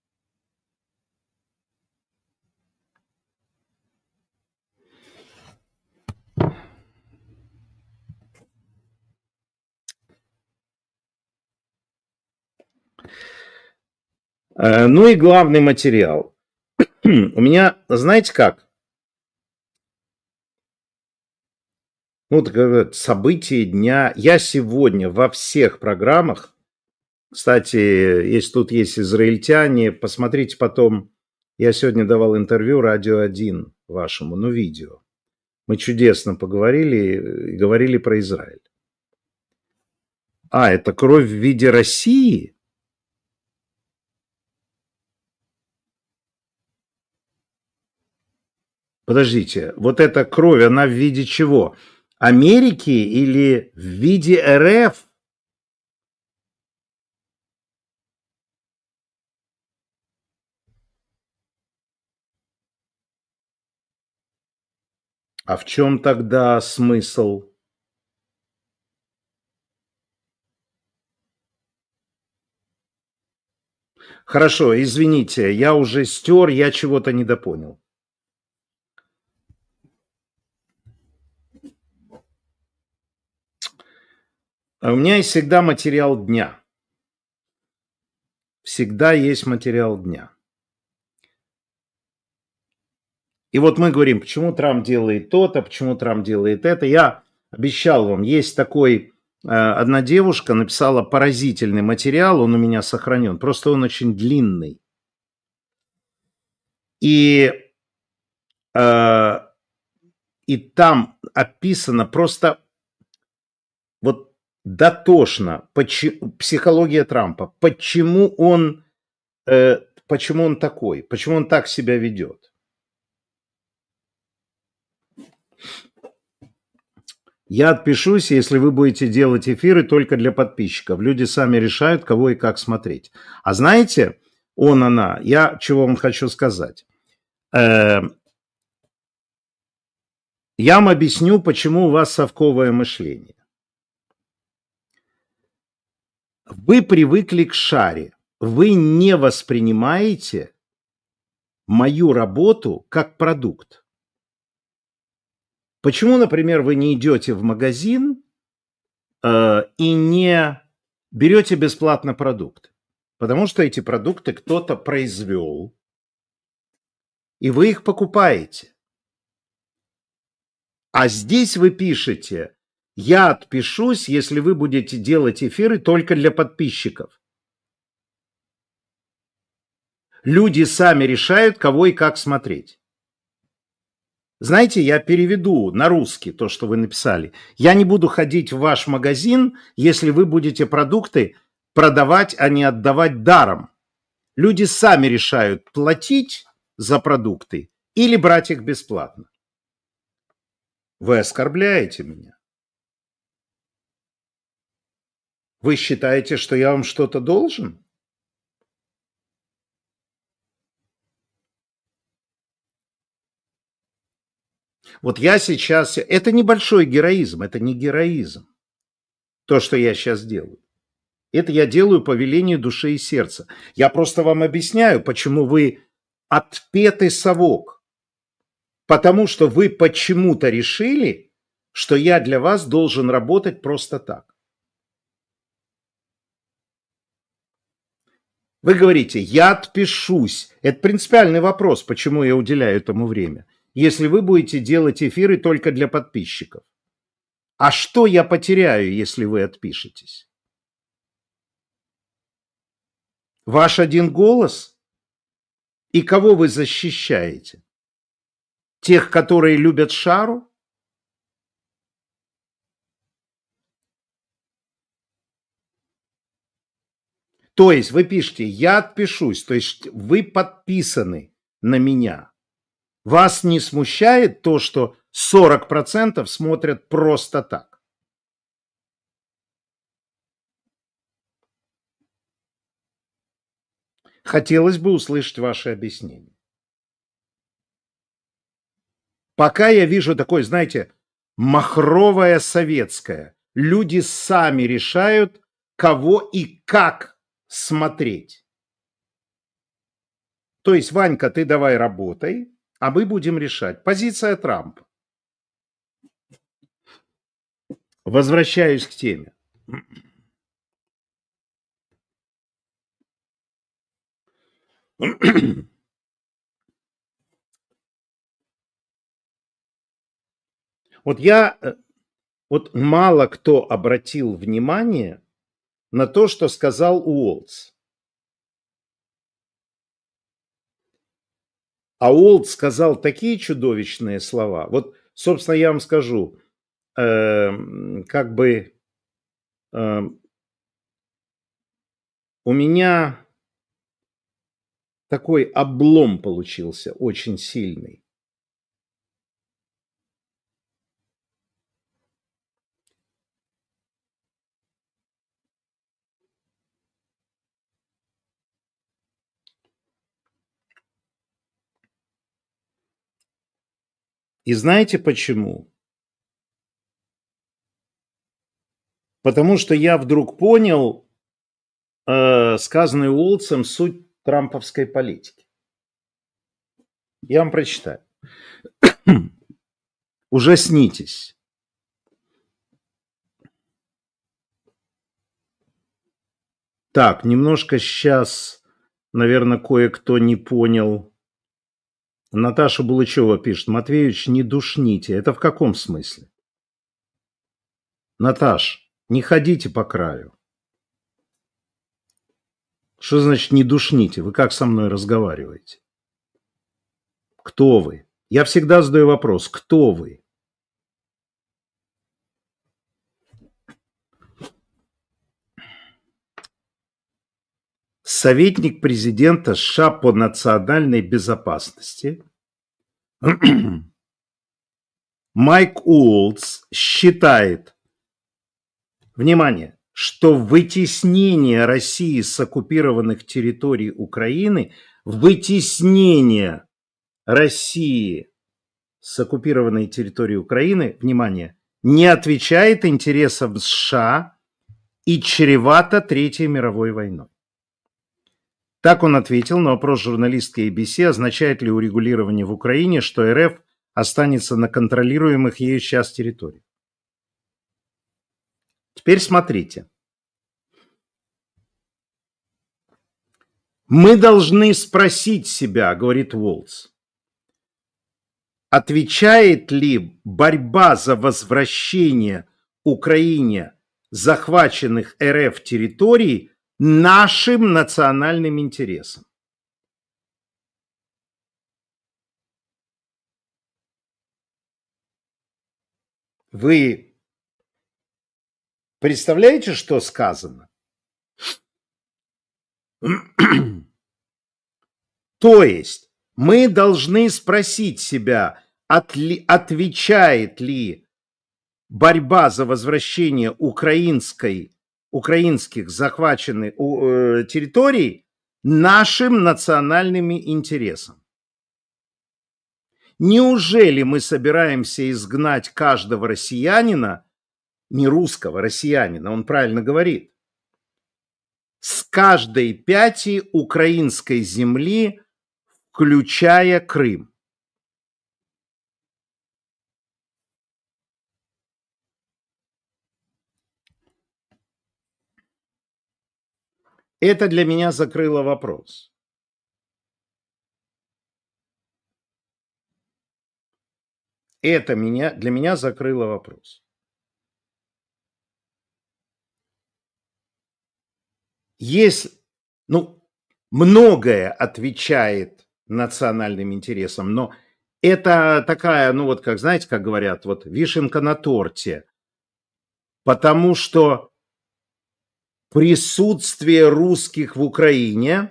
Ну и главный материал. У меня, знаете как? Ну, так, события дня. Я сегодня во всех программах, кстати, если тут есть израильтяне, посмотрите потом. Я сегодня давал интервью «Радио 1» вашему, видео. Мы чудесно поговорили и говорили про Израиль. Это кровь в виде России? Подождите, вот эта кровь, она в виде чего? Америки или в виде РФ? А в чем тогда смысл? Хорошо, извините, я уже стер, я чего-то недопонял. У меня есть всегда материал дня. Всегда есть материал дня. И вот мы говорим, почему Трамп делает то-то, почему Трамп делает это. Я обещал вам, есть такой, одна девушка написала поразительный материал, он у меня сохранен, просто он очень длинный. И там описано просто вот дотошно психология Трампа, почему он такой, почему он так себя ведет. Я отпишусь, если вы будете делать эфиры только для подписчиков. Люди сами решают, кого и как смотреть. А знаете, она, я чего вам хочу сказать. Я вам объясню, почему у вас совковое мышление. Вы привыкли к шаре. Вы не воспринимаете мою работу как продукт. Почему, например, вы не идете в магазин и не берете бесплатно продукты? Потому что эти продукты кто-то произвел, и вы их покупаете. А здесь вы пишете: я отпишусь, если вы будете делать эфиры только для подписчиков. Люди сами решают, кого и как смотреть. Знаете, я переведу на русский то, что вы написали. Я не буду ходить в ваш магазин, если вы будете продукты продавать, а не отдавать даром. Люди сами решают, платить за продукты или брать их бесплатно. Вы оскорбляете меня. Вы считаете, что я вам что-то должен? Вот я сейчас... Это небольшой героизм, это не героизм. То, что я сейчас делаю. Это я делаю по велению души и сердца. Я просто вам объясняю, почему вы отпетый совок. Потому что вы почему-то решили, что я для вас должен работать просто так. Вы говорите, я отпишусь. Это принципиальный вопрос, почему я уделяю этому время. Если вы будете делать эфиры только для подписчиков. А что я потеряю, если вы отпишетесь? Ваш один голос? И кого вы защищаете? Тех, которые любят шару? То есть вы пишете, я отпишусь, то есть вы подписаны на меня. Вас не смущает то, что 40% смотрят просто так? Хотелось бы услышать ваше объяснение. Пока я вижу такое, знаете, махровое советское. Люди сами решают, кого и как смотреть. То есть, Ванька, ты давай работай, а мы будем решать. Позиция Трампа. Возвращаюсь к теме. Вот мало кто обратил внимание на то, что сказал Уолтс. А Уолтс сказал такие чудовищные слова. Вот, собственно, я вам скажу, у меня такой облом получился очень сильный. И знаете почему? Потому что я вдруг понял сказанную Уолтсом суть трамповской политики. Я вам прочитаю. Ужаснитесь. Так, немножко сейчас, наверное, кое-кто не понял. Наташа Булычева пишет: Матвеевич, не душните. Это в каком смысле? Наташ, не ходите по краю. Что значит не душните? Вы как со мной разговариваете? Кто вы? Я всегда задаю вопрос: кто вы? Советник президента США по национальной безопасности Майк Уолтс считает, внимание, что вытеснение России с оккупированных территорий Украины, вытеснение России с оккупированной территории Украины, внимание, не отвечает интересам США и чревато Третьей мировой войной. Так он ответил на вопрос журналистки ABC, означает ли урегулирование в Украине, что РФ останется на контролируемых ею сейчас территориях. Теперь смотрите. Мы должны спросить себя, говорит Уолтс, отвечает ли борьба за возвращение Украине захваченных РФ территорий нашим национальным интересам? Вы представляете, что сказано? То есть мы должны спросить себя, отвечает ли борьба за возвращение украинских захваченных территорий нашим национальным интересам. Неужели мы собираемся изгнать каждого россиянина, не русского россиянина, он правильно говорит, с каждой пяти украинской земли, включая Крым? Это для меня закрыло вопрос. Это для меня закрыло вопрос. Если, многое отвечает национальным интересам, но это такая, как знаете, как говорят, вишенка на торте, потому что присутствие русских в Украине,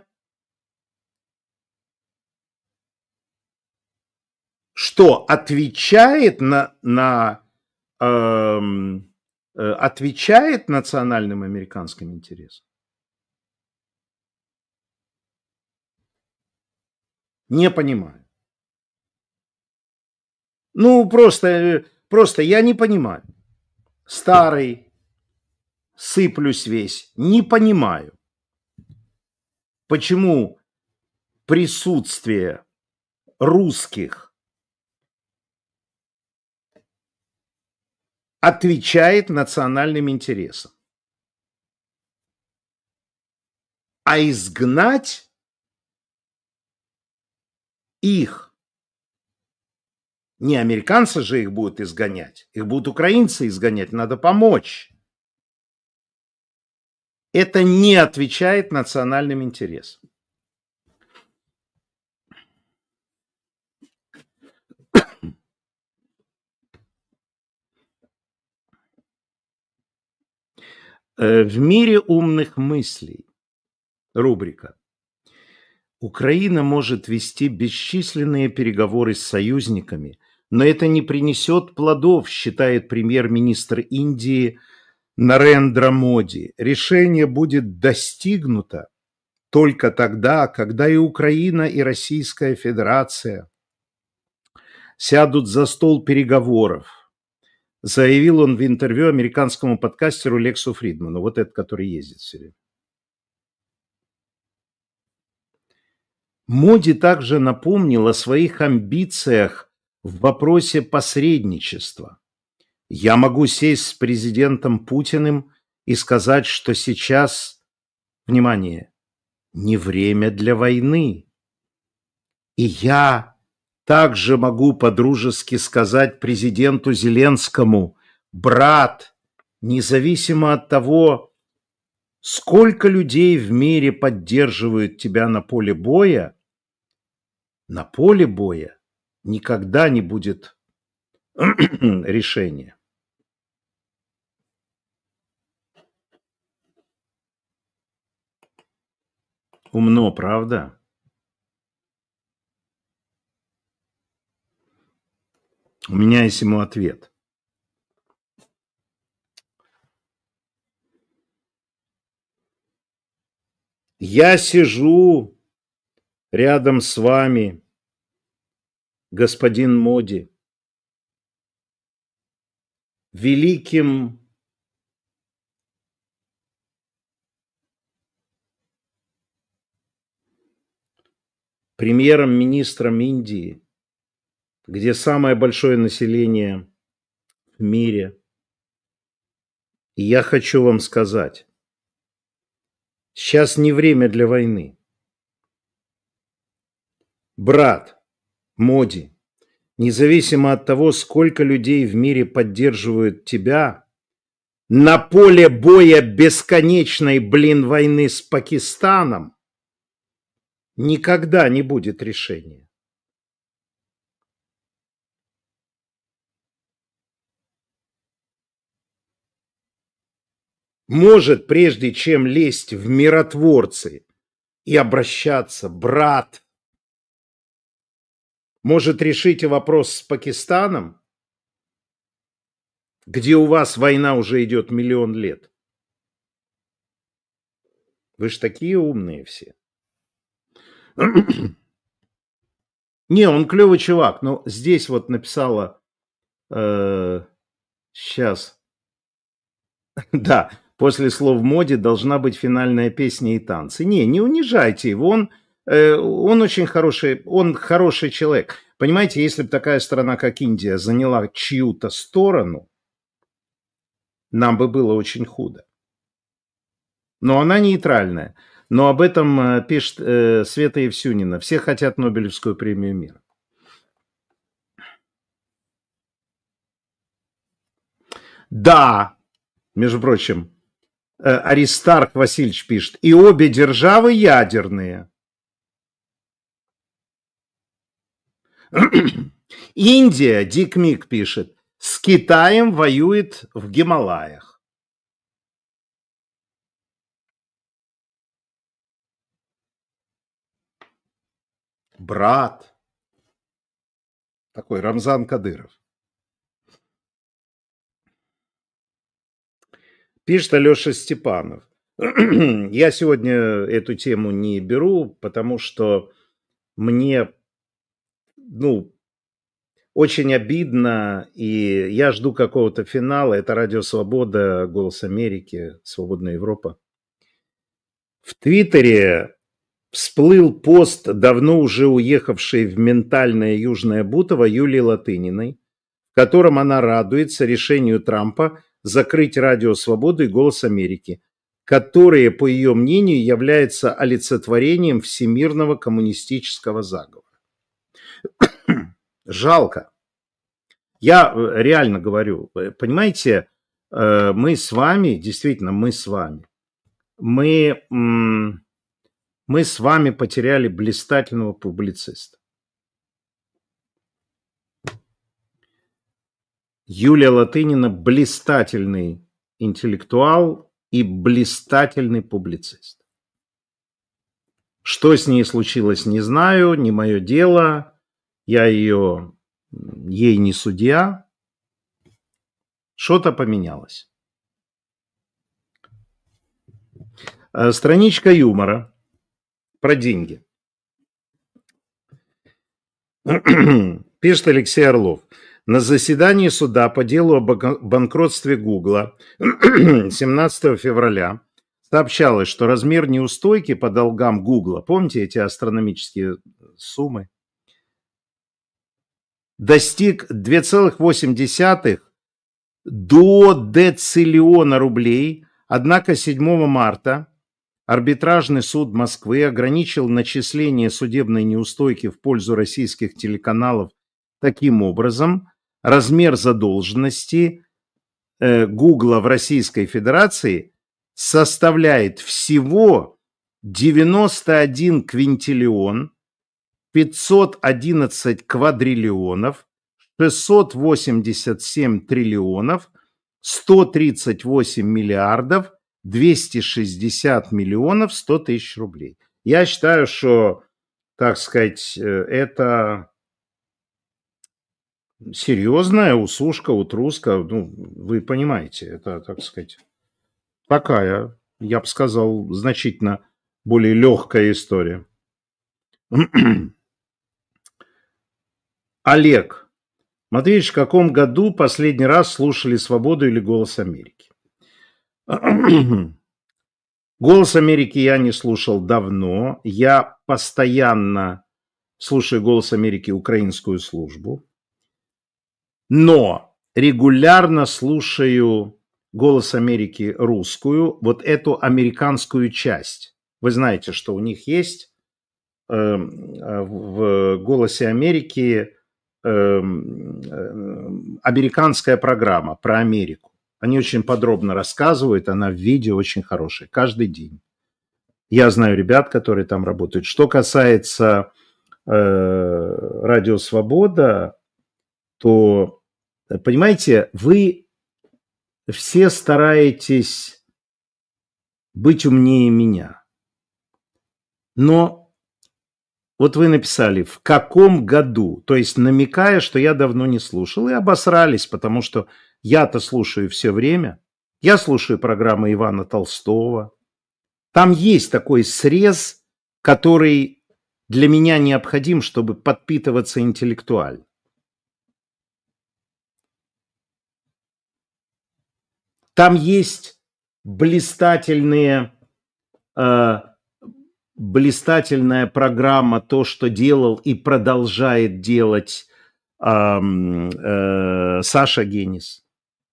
что отвечает отвечает национальным американским интересам? Не понимаю. Просто я не понимаю. Старый, сыплюсь весь, не понимаю, почему присутствие русских отвечает национальным интересам, а изгнать их, не американцы же их будут изгонять, их будут украинцы изгонять, надо помочь. Это не отвечает национальным интересам. В мире умных мыслей рубрика. Украина может вести бесчисленные переговоры с союзниками, но это не принесет плодов, считает премьер-министр Индии Нарендра Моди. Решение будет достигнуто только тогда, когда и Украина, и Российская Федерация сядут за стол переговоров, заявил он в интервью американскому подкастеру Лексу Фридману, этот, который ездит все время. Моди также напомнил о своих амбициях в вопросе посредничества. Я могу сесть с президентом Путиным и сказать, что сейчас, внимание, не время для войны. И я также могу по-дружески сказать президенту Зеленскому: брат, независимо от того, сколько людей в мире поддерживают тебя на поле боя никогда не будет решения. Умно, правда? У меня есть ему ответ. Я сижу рядом с вами, господин Моди, великим премьером-министром Индии, где самое большое население в мире. И я хочу вам сказать, сейчас не время для войны. Брат Моди, независимо от того, сколько людей в мире поддерживают тебя, на поле боя бесконечной, войны с Пакистаном никогда не будет решения. Может, прежде чем лезть в миротворцы и обращаться, брат, может, решите вопрос с Пакистаном, где у вас война уже идет 1 000 000 лет? Вы ж такие умные все. Не, он клевый чувак, но здесь вот написала сейчас. Да, после слов Моди должна быть финальная песня и танцы. Не унижайте его, он очень хороший, он хороший человек. Понимаете, если бы такая страна, как Индия, заняла чью-то сторону, нам бы было очень худо. Но она нейтральная. Но об этом пишет Света Евсюнина. Все хотят Нобелевскую премию мира. Да, между прочим, Аристарх Васильевич пишет, и обе державы ядерные. Индия, Дик Мик пишет, с Китаем воюет в Гималаях. Брат. Такой Рамзан Кадыров. Пишет Алеша Степанов. Я сегодня эту тему не беру, потому что мне, очень обидно, и я жду какого-то финала. Это Радио Свобода, Голос Америки, Свободная Европа. В Твиттере всплыл пост давно уже уехавшей в ментальное Южное Бутово Юлии Латыниной, в котором она радуется решению Трампа закрыть Радио Свободу и Голос Америки, которые, по ее мнению, являются олицетворением всемирного коммунистического заговора. Жалко. Я реально говорю, понимаете, мы с вами, действительно, мы с вами потеряли блистательного публициста. Юлия Латынина блистательный интеллектуал и блистательный публицист. Что с ней случилось, не знаю, не мое дело. Я ей не судья. Что-то поменялось. Страничка юмора про деньги. Пишет Алексей Орлов. На заседании суда по делу о банкротстве Гугла 17 февраля сообщалось, что размер неустойки по долгам Гугла, помните эти астрономические суммы, достиг 2,8 до дециллиона рублей, однако 7 марта арбитражный суд Москвы ограничил начисление судебной неустойки в пользу российских телеканалов таким образом. Размер задолженности Гугла в Российской Федерации составляет всего 91 квинтиллион, 511 квадриллионов, 687 триллионов, 138 миллиардов, 260 миллионов 100 тысяч рублей. Я считаю, что, так сказать, это Серьезная усушка, утруска, ну, вы понимаете, это, так сказать, такая, я бы сказал, значительно более легкая история. Олег, Матвеевич, в каком году последний раз слушали «Свободу» или «Голос Америки»? «Голос Америки» я не слушал давно. Я постоянно слушаю «Голос Америки» украинскую службу. Но регулярно слушаю «Голос Америки» русскую, вот эту американскую часть. Вы знаете, что у них есть в «Голосе Америки» американская программа про Америку. Они очень подробно рассказывают, она в видео очень хорошая, каждый день. Я знаю ребят, которые там работают. Что касается «Радио Свобода», то, понимаете, вы все стараетесь быть умнее меня. Но вот вы написали, в каком году, то есть намекая, что я давно не слушал, и обосрались, потому что я-то слушаю все время. Я слушаю программы Ивана Толстого. Там есть такой срез, который для меня необходим, чтобы подпитываться интеллектуально. Там есть блистательная программа, то, что делал и продолжает делать Саша Генис.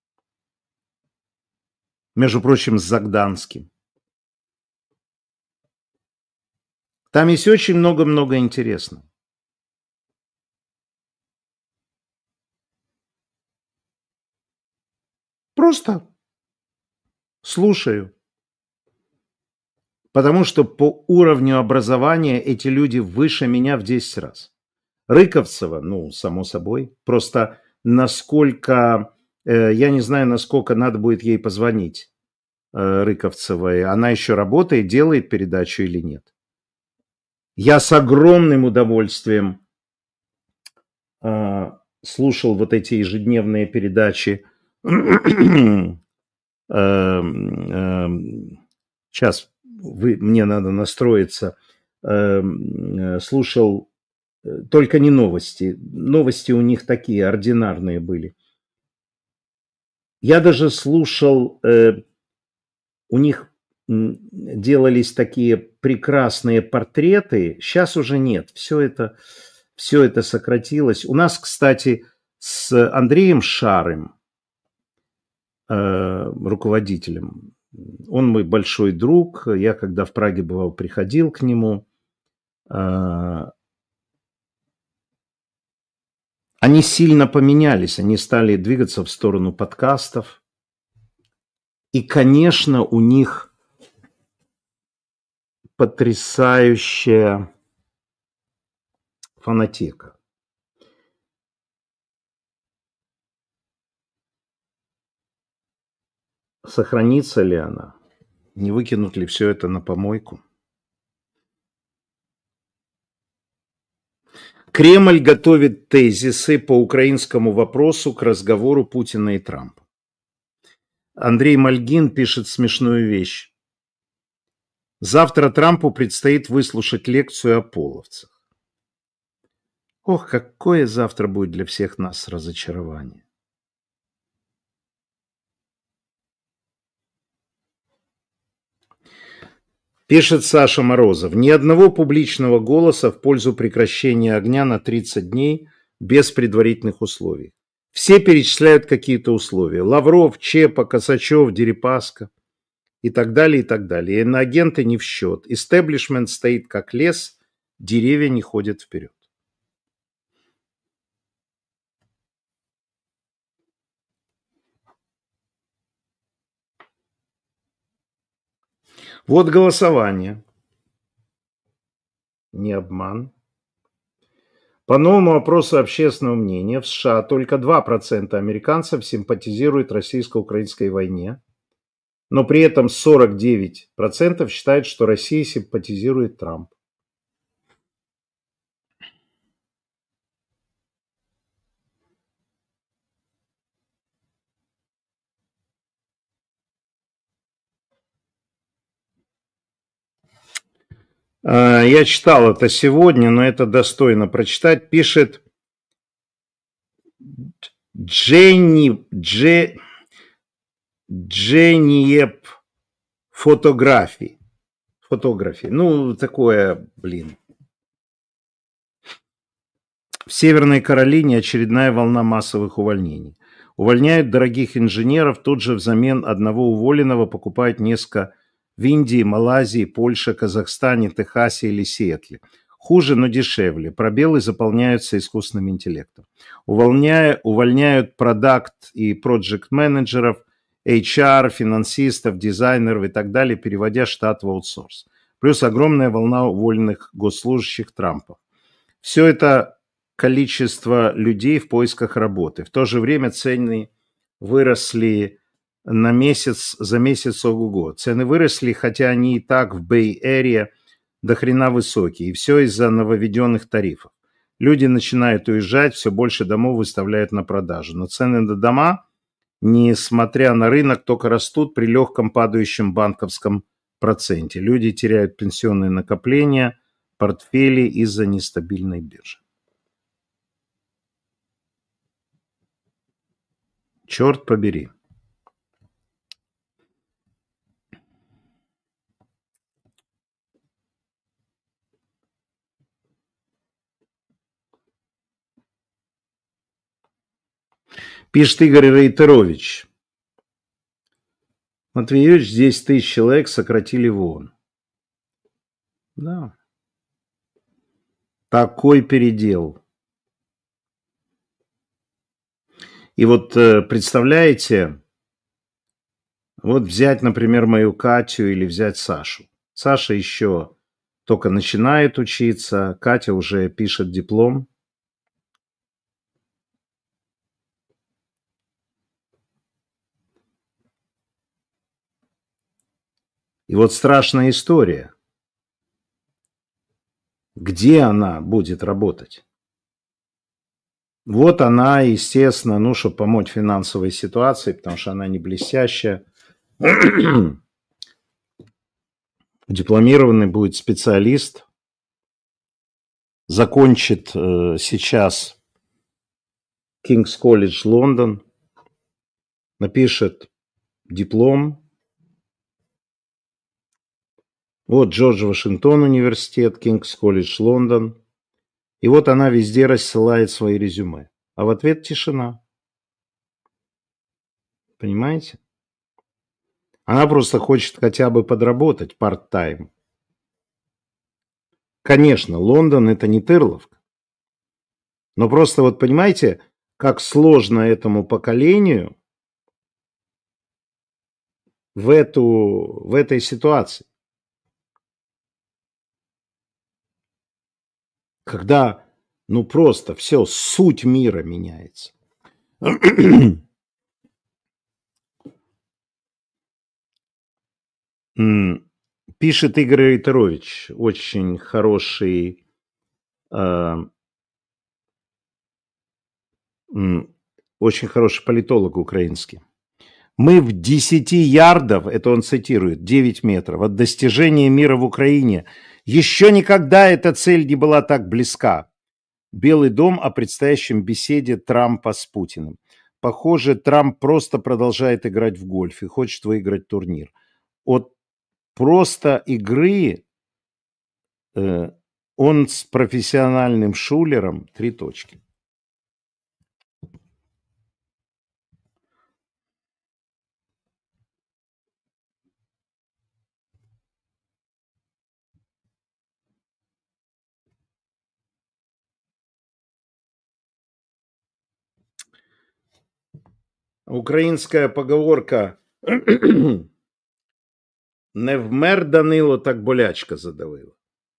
Между прочим, с Загданским. Там есть очень много-много интересного. Просто слушаю. Потому что по уровню образования эти люди выше меня в 10 раз. Рыковцева, ну, само собой. Просто насколько, я не знаю, насколько надо будет ей позвонить, Рыковцевой. Она еще работает, делает передачу или нет. Я с огромным удовольствием слушал вот эти ежедневные передачи. Сейчас мне надо настроиться. Слушал только не новости. Новости у них такие ординарные были. Я даже слушал, у них делались такие прекрасные портреты. Сейчас уже нет. Все это сократилось. У нас, кстати, с Андреем Шарым, руководителем, он мой большой друг. Я, когда в Праге бывал, приходил к нему. Они сильно поменялись, они стали двигаться в сторону подкастов. И, конечно, у них потрясающая фонотека. Сохранится ли она? Не выкинут ли все это на помойку? Кремль готовит тезисы по украинскому вопросу к разговору Путина и Трампа. Андрей Мальгин пишет смешную вещь. Завтра Трампу предстоит выслушать лекцию о половцах. Ох, какое завтра будет для всех нас разочарование. Пишет Саша Морозов. Ни одного публичного голоса в пользу прекращения огня на 30 дней без предварительных условий. Все перечисляют какие-то условия. Лавров, Чепа, Косачев, Дерипаска и так далее, и так далее. Иноагенты не в счет. Истеблишмент стоит как лес, деревья не ходят вперед. Вот голосование. Не обман. По новому опросу общественного мнения в США только 2% американцев симпатизируют российско-украинской войне, но при этом 49% считают, что Россия симпатизирует Трамп. Я читал это сегодня, но это достойно прочитать. Пишет Дженниеп фотографии. Ну, такое, блин. В Северной Каролине очередная волна массовых увольнений. Увольняют дорогих инженеров, тут же взамен одного уволенного покупают несколько в Индии, Малайзии, Польше, Казахстане, Техасе или Сиэтле. Хуже, но дешевле. Пробелы заполняются искусственным интеллектом. Увольняют продакт и проект-менеджеров, HR, финансистов, дизайнеров и так далее, переводя штат в аутсорс. Плюс огромная волна уволенных госслужащих Трампа. Все это количество людей в поисках работы. В то же время цены выросли за месяц ого-го. Цены выросли, хотя они и так в Бэй-Эре до хрена высокие. И все из-за нововведенных тарифов. Люди начинают уезжать, все больше домов выставляют на продажу. Но цены на дома, несмотря на рынок, только растут при легком падающем банковском проценте. Люди теряют пенсионные накопления, портфели из-за нестабильной биржи. Черт побери. Пишет Игорь Рейтерович. Матвеевич, 10 тысяч человек сократили в ООН. Да. Такой передел. И вот представляете, вот взять, например, мою Катю или взять Сашу. Саша еще только начинает учиться, Катя уже пишет диплом. И вот страшная история. Где она будет работать? Вот она, естественно, чтобы помочь финансовой ситуации, потому что она не блестящая. Дипломированный будет специалист. Закончит сейчас King's College Лондон. Напишет диплом. Вот Джордж Вашингтон университет, King's College Лондон. И вот она везде рассылает свои резюме. А в ответ тишина. Понимаете? Она просто хочет хотя бы подработать part-time. Конечно, Лондон это не Тырловка. Но просто вот понимаете, как сложно этому поколению в этой ситуации. Когда, просто все, суть мира меняется. Пишет Игорь Рейтерович, очень хороший политолог украинский. Мы в 10 ярдов, это он цитирует, 9 метров, от достижения мира в Украине. Еще никогда эта цель не была так близка. Белый дом о предстоящем беседе Трампа с Путиным. Похоже, Трамп просто продолжает играть в гольф и хочет выиграть турнир. От просто игры он с профессиональным шулером 3 точки. Українська поговорка «Не вмер Данило, так болячка задавила».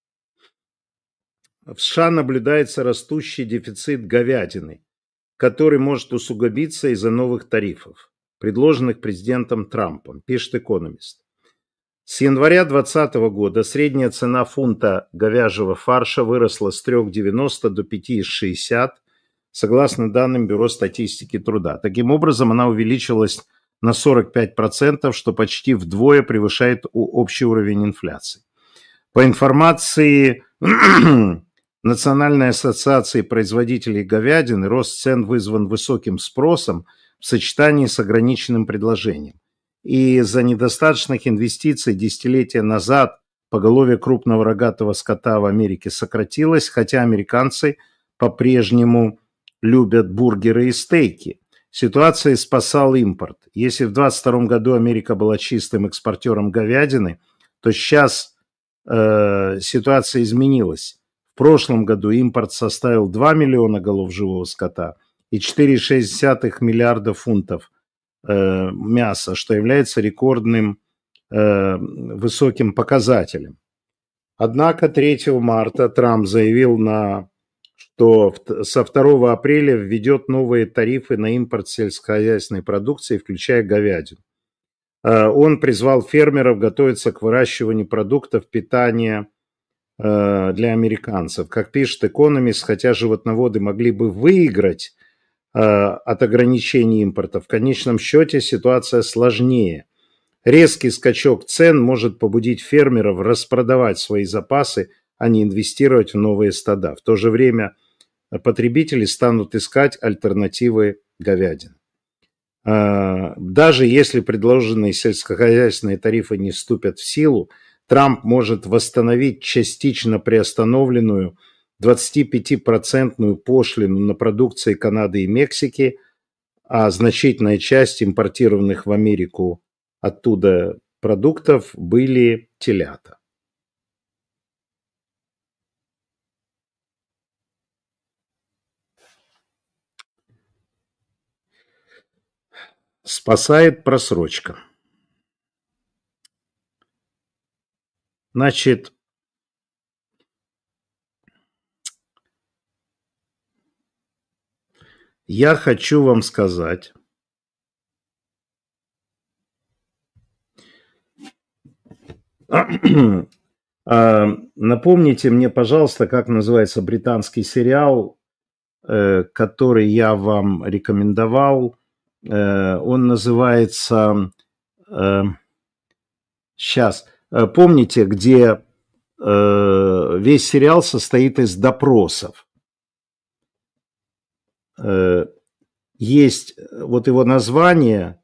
В США наблюдается растущий дефицит говядины, который может усугубиться из-за новых тарифов, предложенных президентом Трампом, пишет «Экономист». С января 2020 года средняя цена фунта говяжьего фарша выросла с 3,90 до 5,60, согласно данным Бюро статистики труда. Таким образом, она увеличилась на 45%, что почти вдвое превышает общий уровень инфляции. По информации Национальной ассоциации производителей говядины, рост цен вызван высоким спросом в сочетании с ограниченным предложением. И из-за недостаточных инвестиций десятилетия назад поголовье крупного рогатого скота в Америке сократилось, хотя американцы по-прежнему любят бургеры и стейки. Ситуация спасал импорт. Если в 2022 году Америка была чистым экспортером говядины, то сейчас ситуация изменилась. В прошлом году импорт составил 2 миллиона голов живого скота и 4,6 миллиарда фунтов мяса, что является рекордным высоким показателем. Однако 3 марта Трамп заявил, что со 2 апреля введет новые тарифы на импорт сельскохозяйственной продукции, включая говядину. Он призвал фермеров готовиться к выращиванию продуктов питания для американцев. Как пишет Economist, хотя животноводы могли бы выиграть от ограничений импорта, в конечном счете ситуация сложнее. Резкий скачок цен может побудить фермеров распродавать свои запасы, а не инвестировать в новые стада. В то же время потребители станут искать альтернативы говядине. Даже если предложенные сельскохозяйственные тарифы не вступят в силу, Трамп может восстановить частично приостановленную 25% пошлину на продукции Канады и Мексики, а значительная часть импортированных в Америку оттуда продуктов были телята. Спасает просрочка. Значит, я хочу вам сказать, напомните мне, пожалуйста, как называется британский сериал, который я вам рекомендовал. Он называется... Сейчас. Помните, где весь сериал состоит из допросов? Есть вот его название,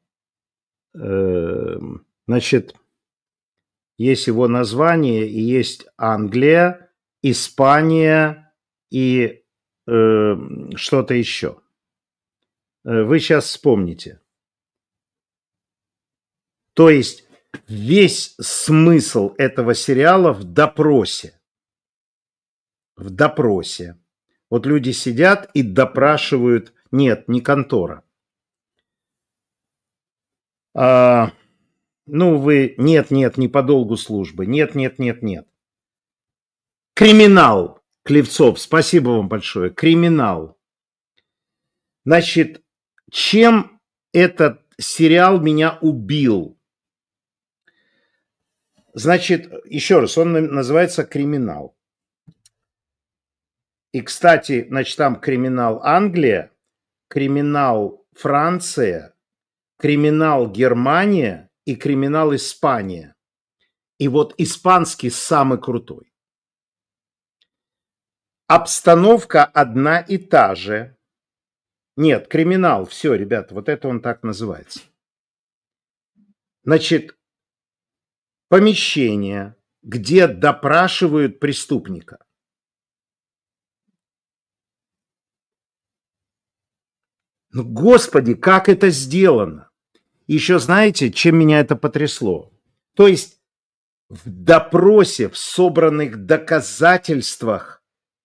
значит, есть его название, и есть Англия, Испания и что-то еще. Вы сейчас вспомните. То есть весь смысл этого сериала в допросе. В допросе. Вот люди сидят и допрашивают. Нет, не контора. Вы... Нет, не по долгу службы. Нет. Криминал. Клевцов, спасибо вам большое. Криминал. Значит, чем этот сериал меня убил? Значит, еще раз, он называется «Криминал». И, кстати, значит, там криминал Англия, криминал Франция, криминал Германия и криминал Испания. И вот испанский самый крутой. Обстановка одна и та же. Нет, криминал, все, ребята, вот это он так называется. Значит, помещение, где допрашивают преступника. Ну, Господи, как это сделано? Еще знаете, чем меня это потрясло? То есть в допросе, в собранных доказательствах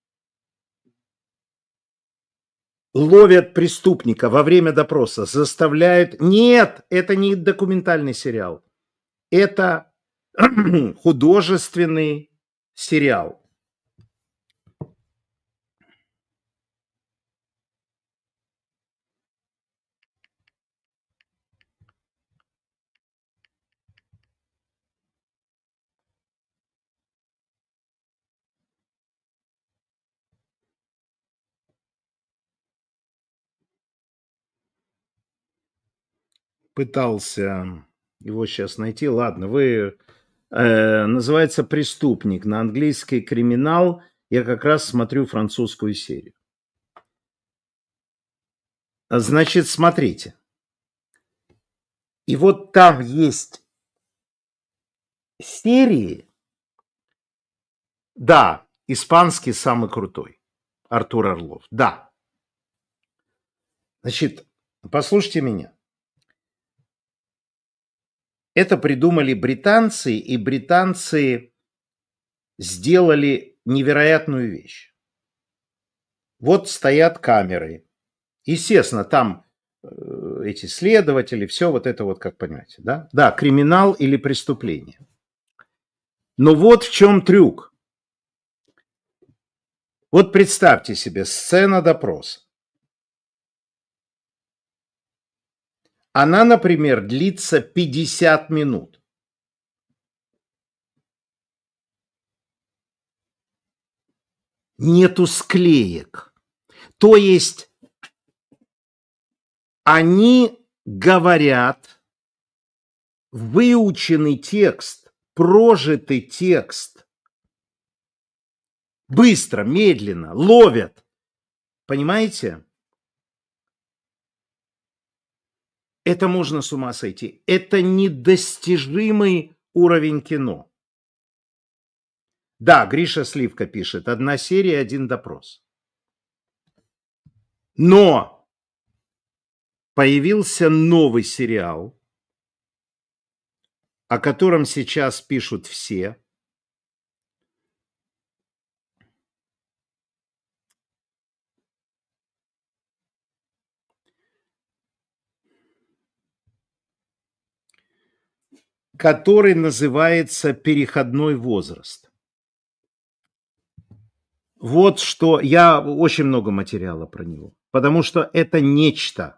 ловят преступника во время допроса, заставляют... Нет, это не документальный сериал. Это художественный сериал. Пытался его сейчас найти. Ладно, вы Называется «Преступник». На английский «Криминал». Я как раз смотрю французскую серию. Значит, смотрите. И вот там есть серии. Да, испанский самый крутой. Артур Орлов. Да. Значит, послушайте меня. Это придумали британцы, и британцы сделали невероятную вещь. Вот стоят камеры. Естественно, там эти следователи, все вот это вот, как понимаете, да? Да, криминал или преступление. Но вот в чем трюк. Вот представьте себе, сцена допроса. Она, например, длится 50 минут. Нету склеек. То есть они говорят выученный текст, прожитый текст. Быстро, медленно, ловят. Понимаете? Это можно с ума сойти. Это недостижимый уровень кино. Да, Гриша Сливка пишет. 1 серия, 1 допрос. Но появился новый сериал, о котором сейчас пишут все. Который называется «Переходной возраст». Вот что, я очень много материала про него, потому что это нечто.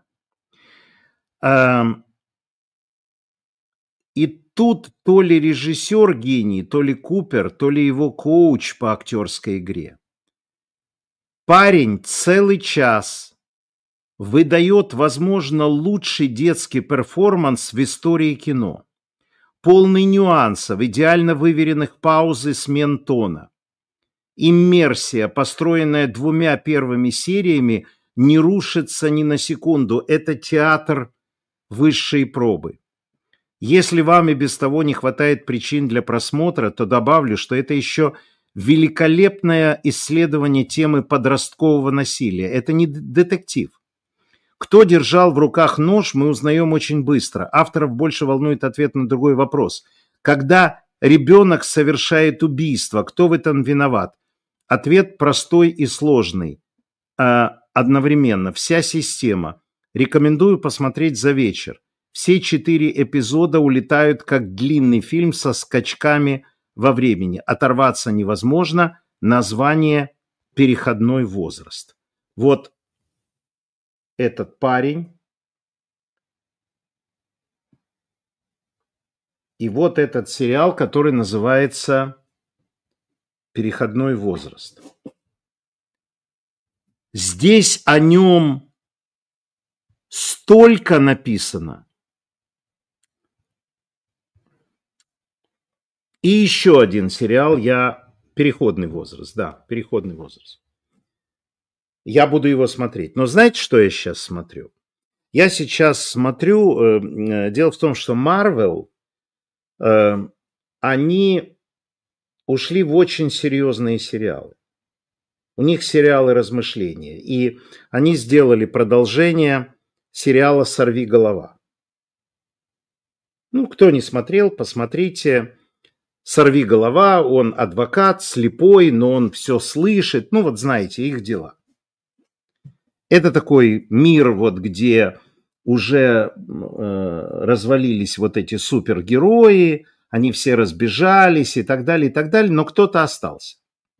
И тут то ли режиссер гений, то ли Купер, то ли его коуч по актерской игре. Парень целый час выдает, возможно, лучший детский перформанс в истории кино. Полный нюансов, идеально выверенных пауз и смен тона. Иммерсия, построенная 2 первыми сериями, не рушится ни на секунду. Это театр высшей пробы. Если вам и без того не хватает причин для просмотра, то добавлю, что это еще великолепное исследование темы подросткового насилия. Это не детектив. Кто держал в руках нож, мы узнаем очень быстро. Авторов больше волнует ответ на другой вопрос. Когда ребенок совершает убийство, кто в этом виноват? Ответ простой и сложный. Одновременно. Вся система. Рекомендую посмотреть за вечер. Все 4 эпизода улетают как длинный фильм со скачками во времени. Оторваться невозможно. Название «Переходной возраст». Вот этот парень и вот этот сериал, который называется «Переходной возраст». Здесь о нем столько написано. И еще один сериал, «Переходный возраст». Да, «Переходный возраст». Я буду его смотреть. Но знаете, что я сейчас смотрю? Я сейчас смотрю... Дело в том, что Marvel, они ушли в очень серьезные сериалы. У них сериалы размышления. И они сделали продолжение сериала «Сорви голова». Ну, кто не смотрел, посмотрите. «Сорви голова», он адвокат, слепой, но он все слышит. Ну, вот знаете, их дела. Это такой мир, вот где уже развалились вот эти супергерои, они все разбежались и так далее, но кто-то остался.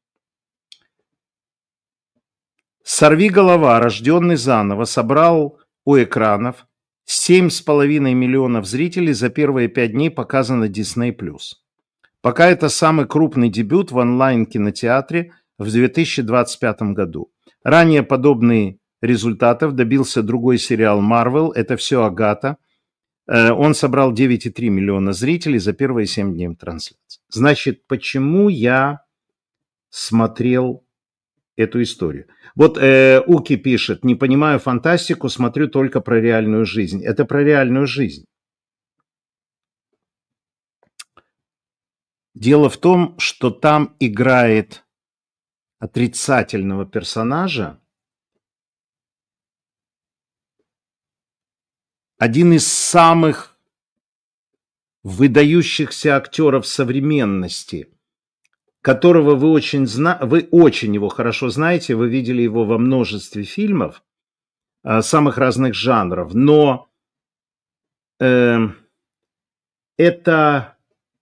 «Сорви голова», рожденный заново, собрал у экранов 7,5 миллионов зрителей за первые 5 дней, показано Disney+. Пока это самый крупный дебют в онлайн-кинотеатре в 2025 году. Ранее подобные результатов добился другой сериал Marvel, это все Агата. Он собрал 9,3 миллиона зрителей за первые 7 дней трансляции. Значит, почему я смотрел эту историю? Вот Уки пишет: не понимаю фантастику, смотрю только про реальную жизнь. Это про реальную жизнь. Дело в том, что там играет отрицательного персонажа один из самых выдающихся актеров современности, которого вы очень его хорошо знаете, вы видели его во множестве фильмов самых разных жанров, но это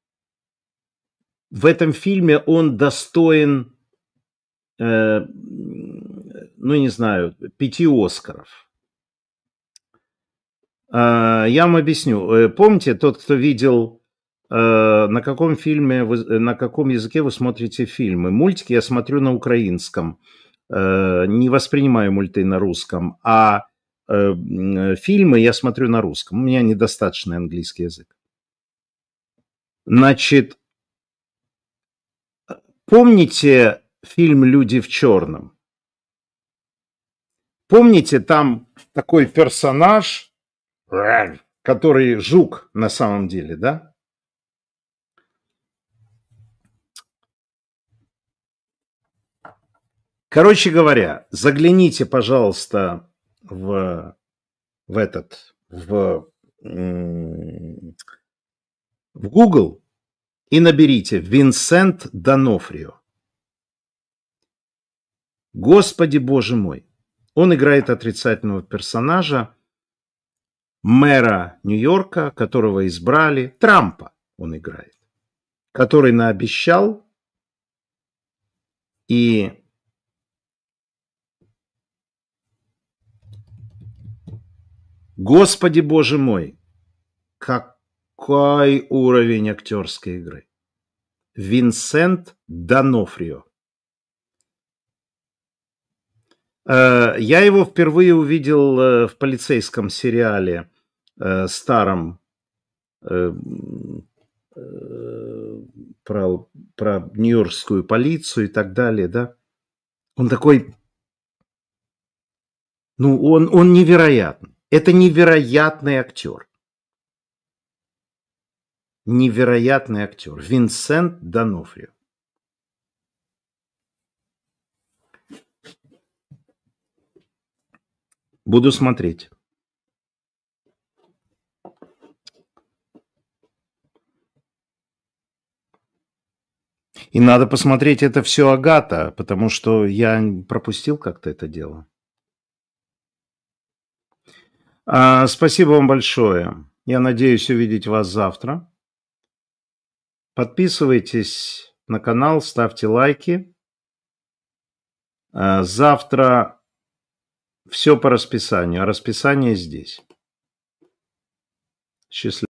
в этом фильме он достоин, ну не знаю, 5 Оскаров. Я вам объясню. Помните, тот, кто видел, на каком языке вы смотрите фильмы? Мультики я смотрю на украинском, не воспринимаю мульты на русском, а фильмы я смотрю на русском. У меня недостаточный английский язык. Значит, помните фильм «Люди в черном»? Помните, там такой персонаж, который жук на самом деле, да? Короче говоря, загляните, пожалуйста, в Google и наберите Винсент Донофрио. Господи Боже мой! Он играет отрицательного персонажа, мэра Нью-Йорка, которого избрали, Трампа он играет, который наобещал, и Господи Боже мой, какой уровень актерской игры. Винсент Донофрио. Я его впервые увидел в полицейском сериале старом про нью-йоркскую полицию и так далее, да. Он такой, ну, он невероятный. Это невероятный актер. Невероятный актер. Винсент Донофрио. Буду смотреть. И надо посмотреть это все Агата, потому что я пропустил как-то это дело. Спасибо вам большое. Я надеюсь увидеть вас завтра. Подписывайтесь на канал, ставьте лайки. Завтра все по расписанию, а расписание здесь. Счастливо.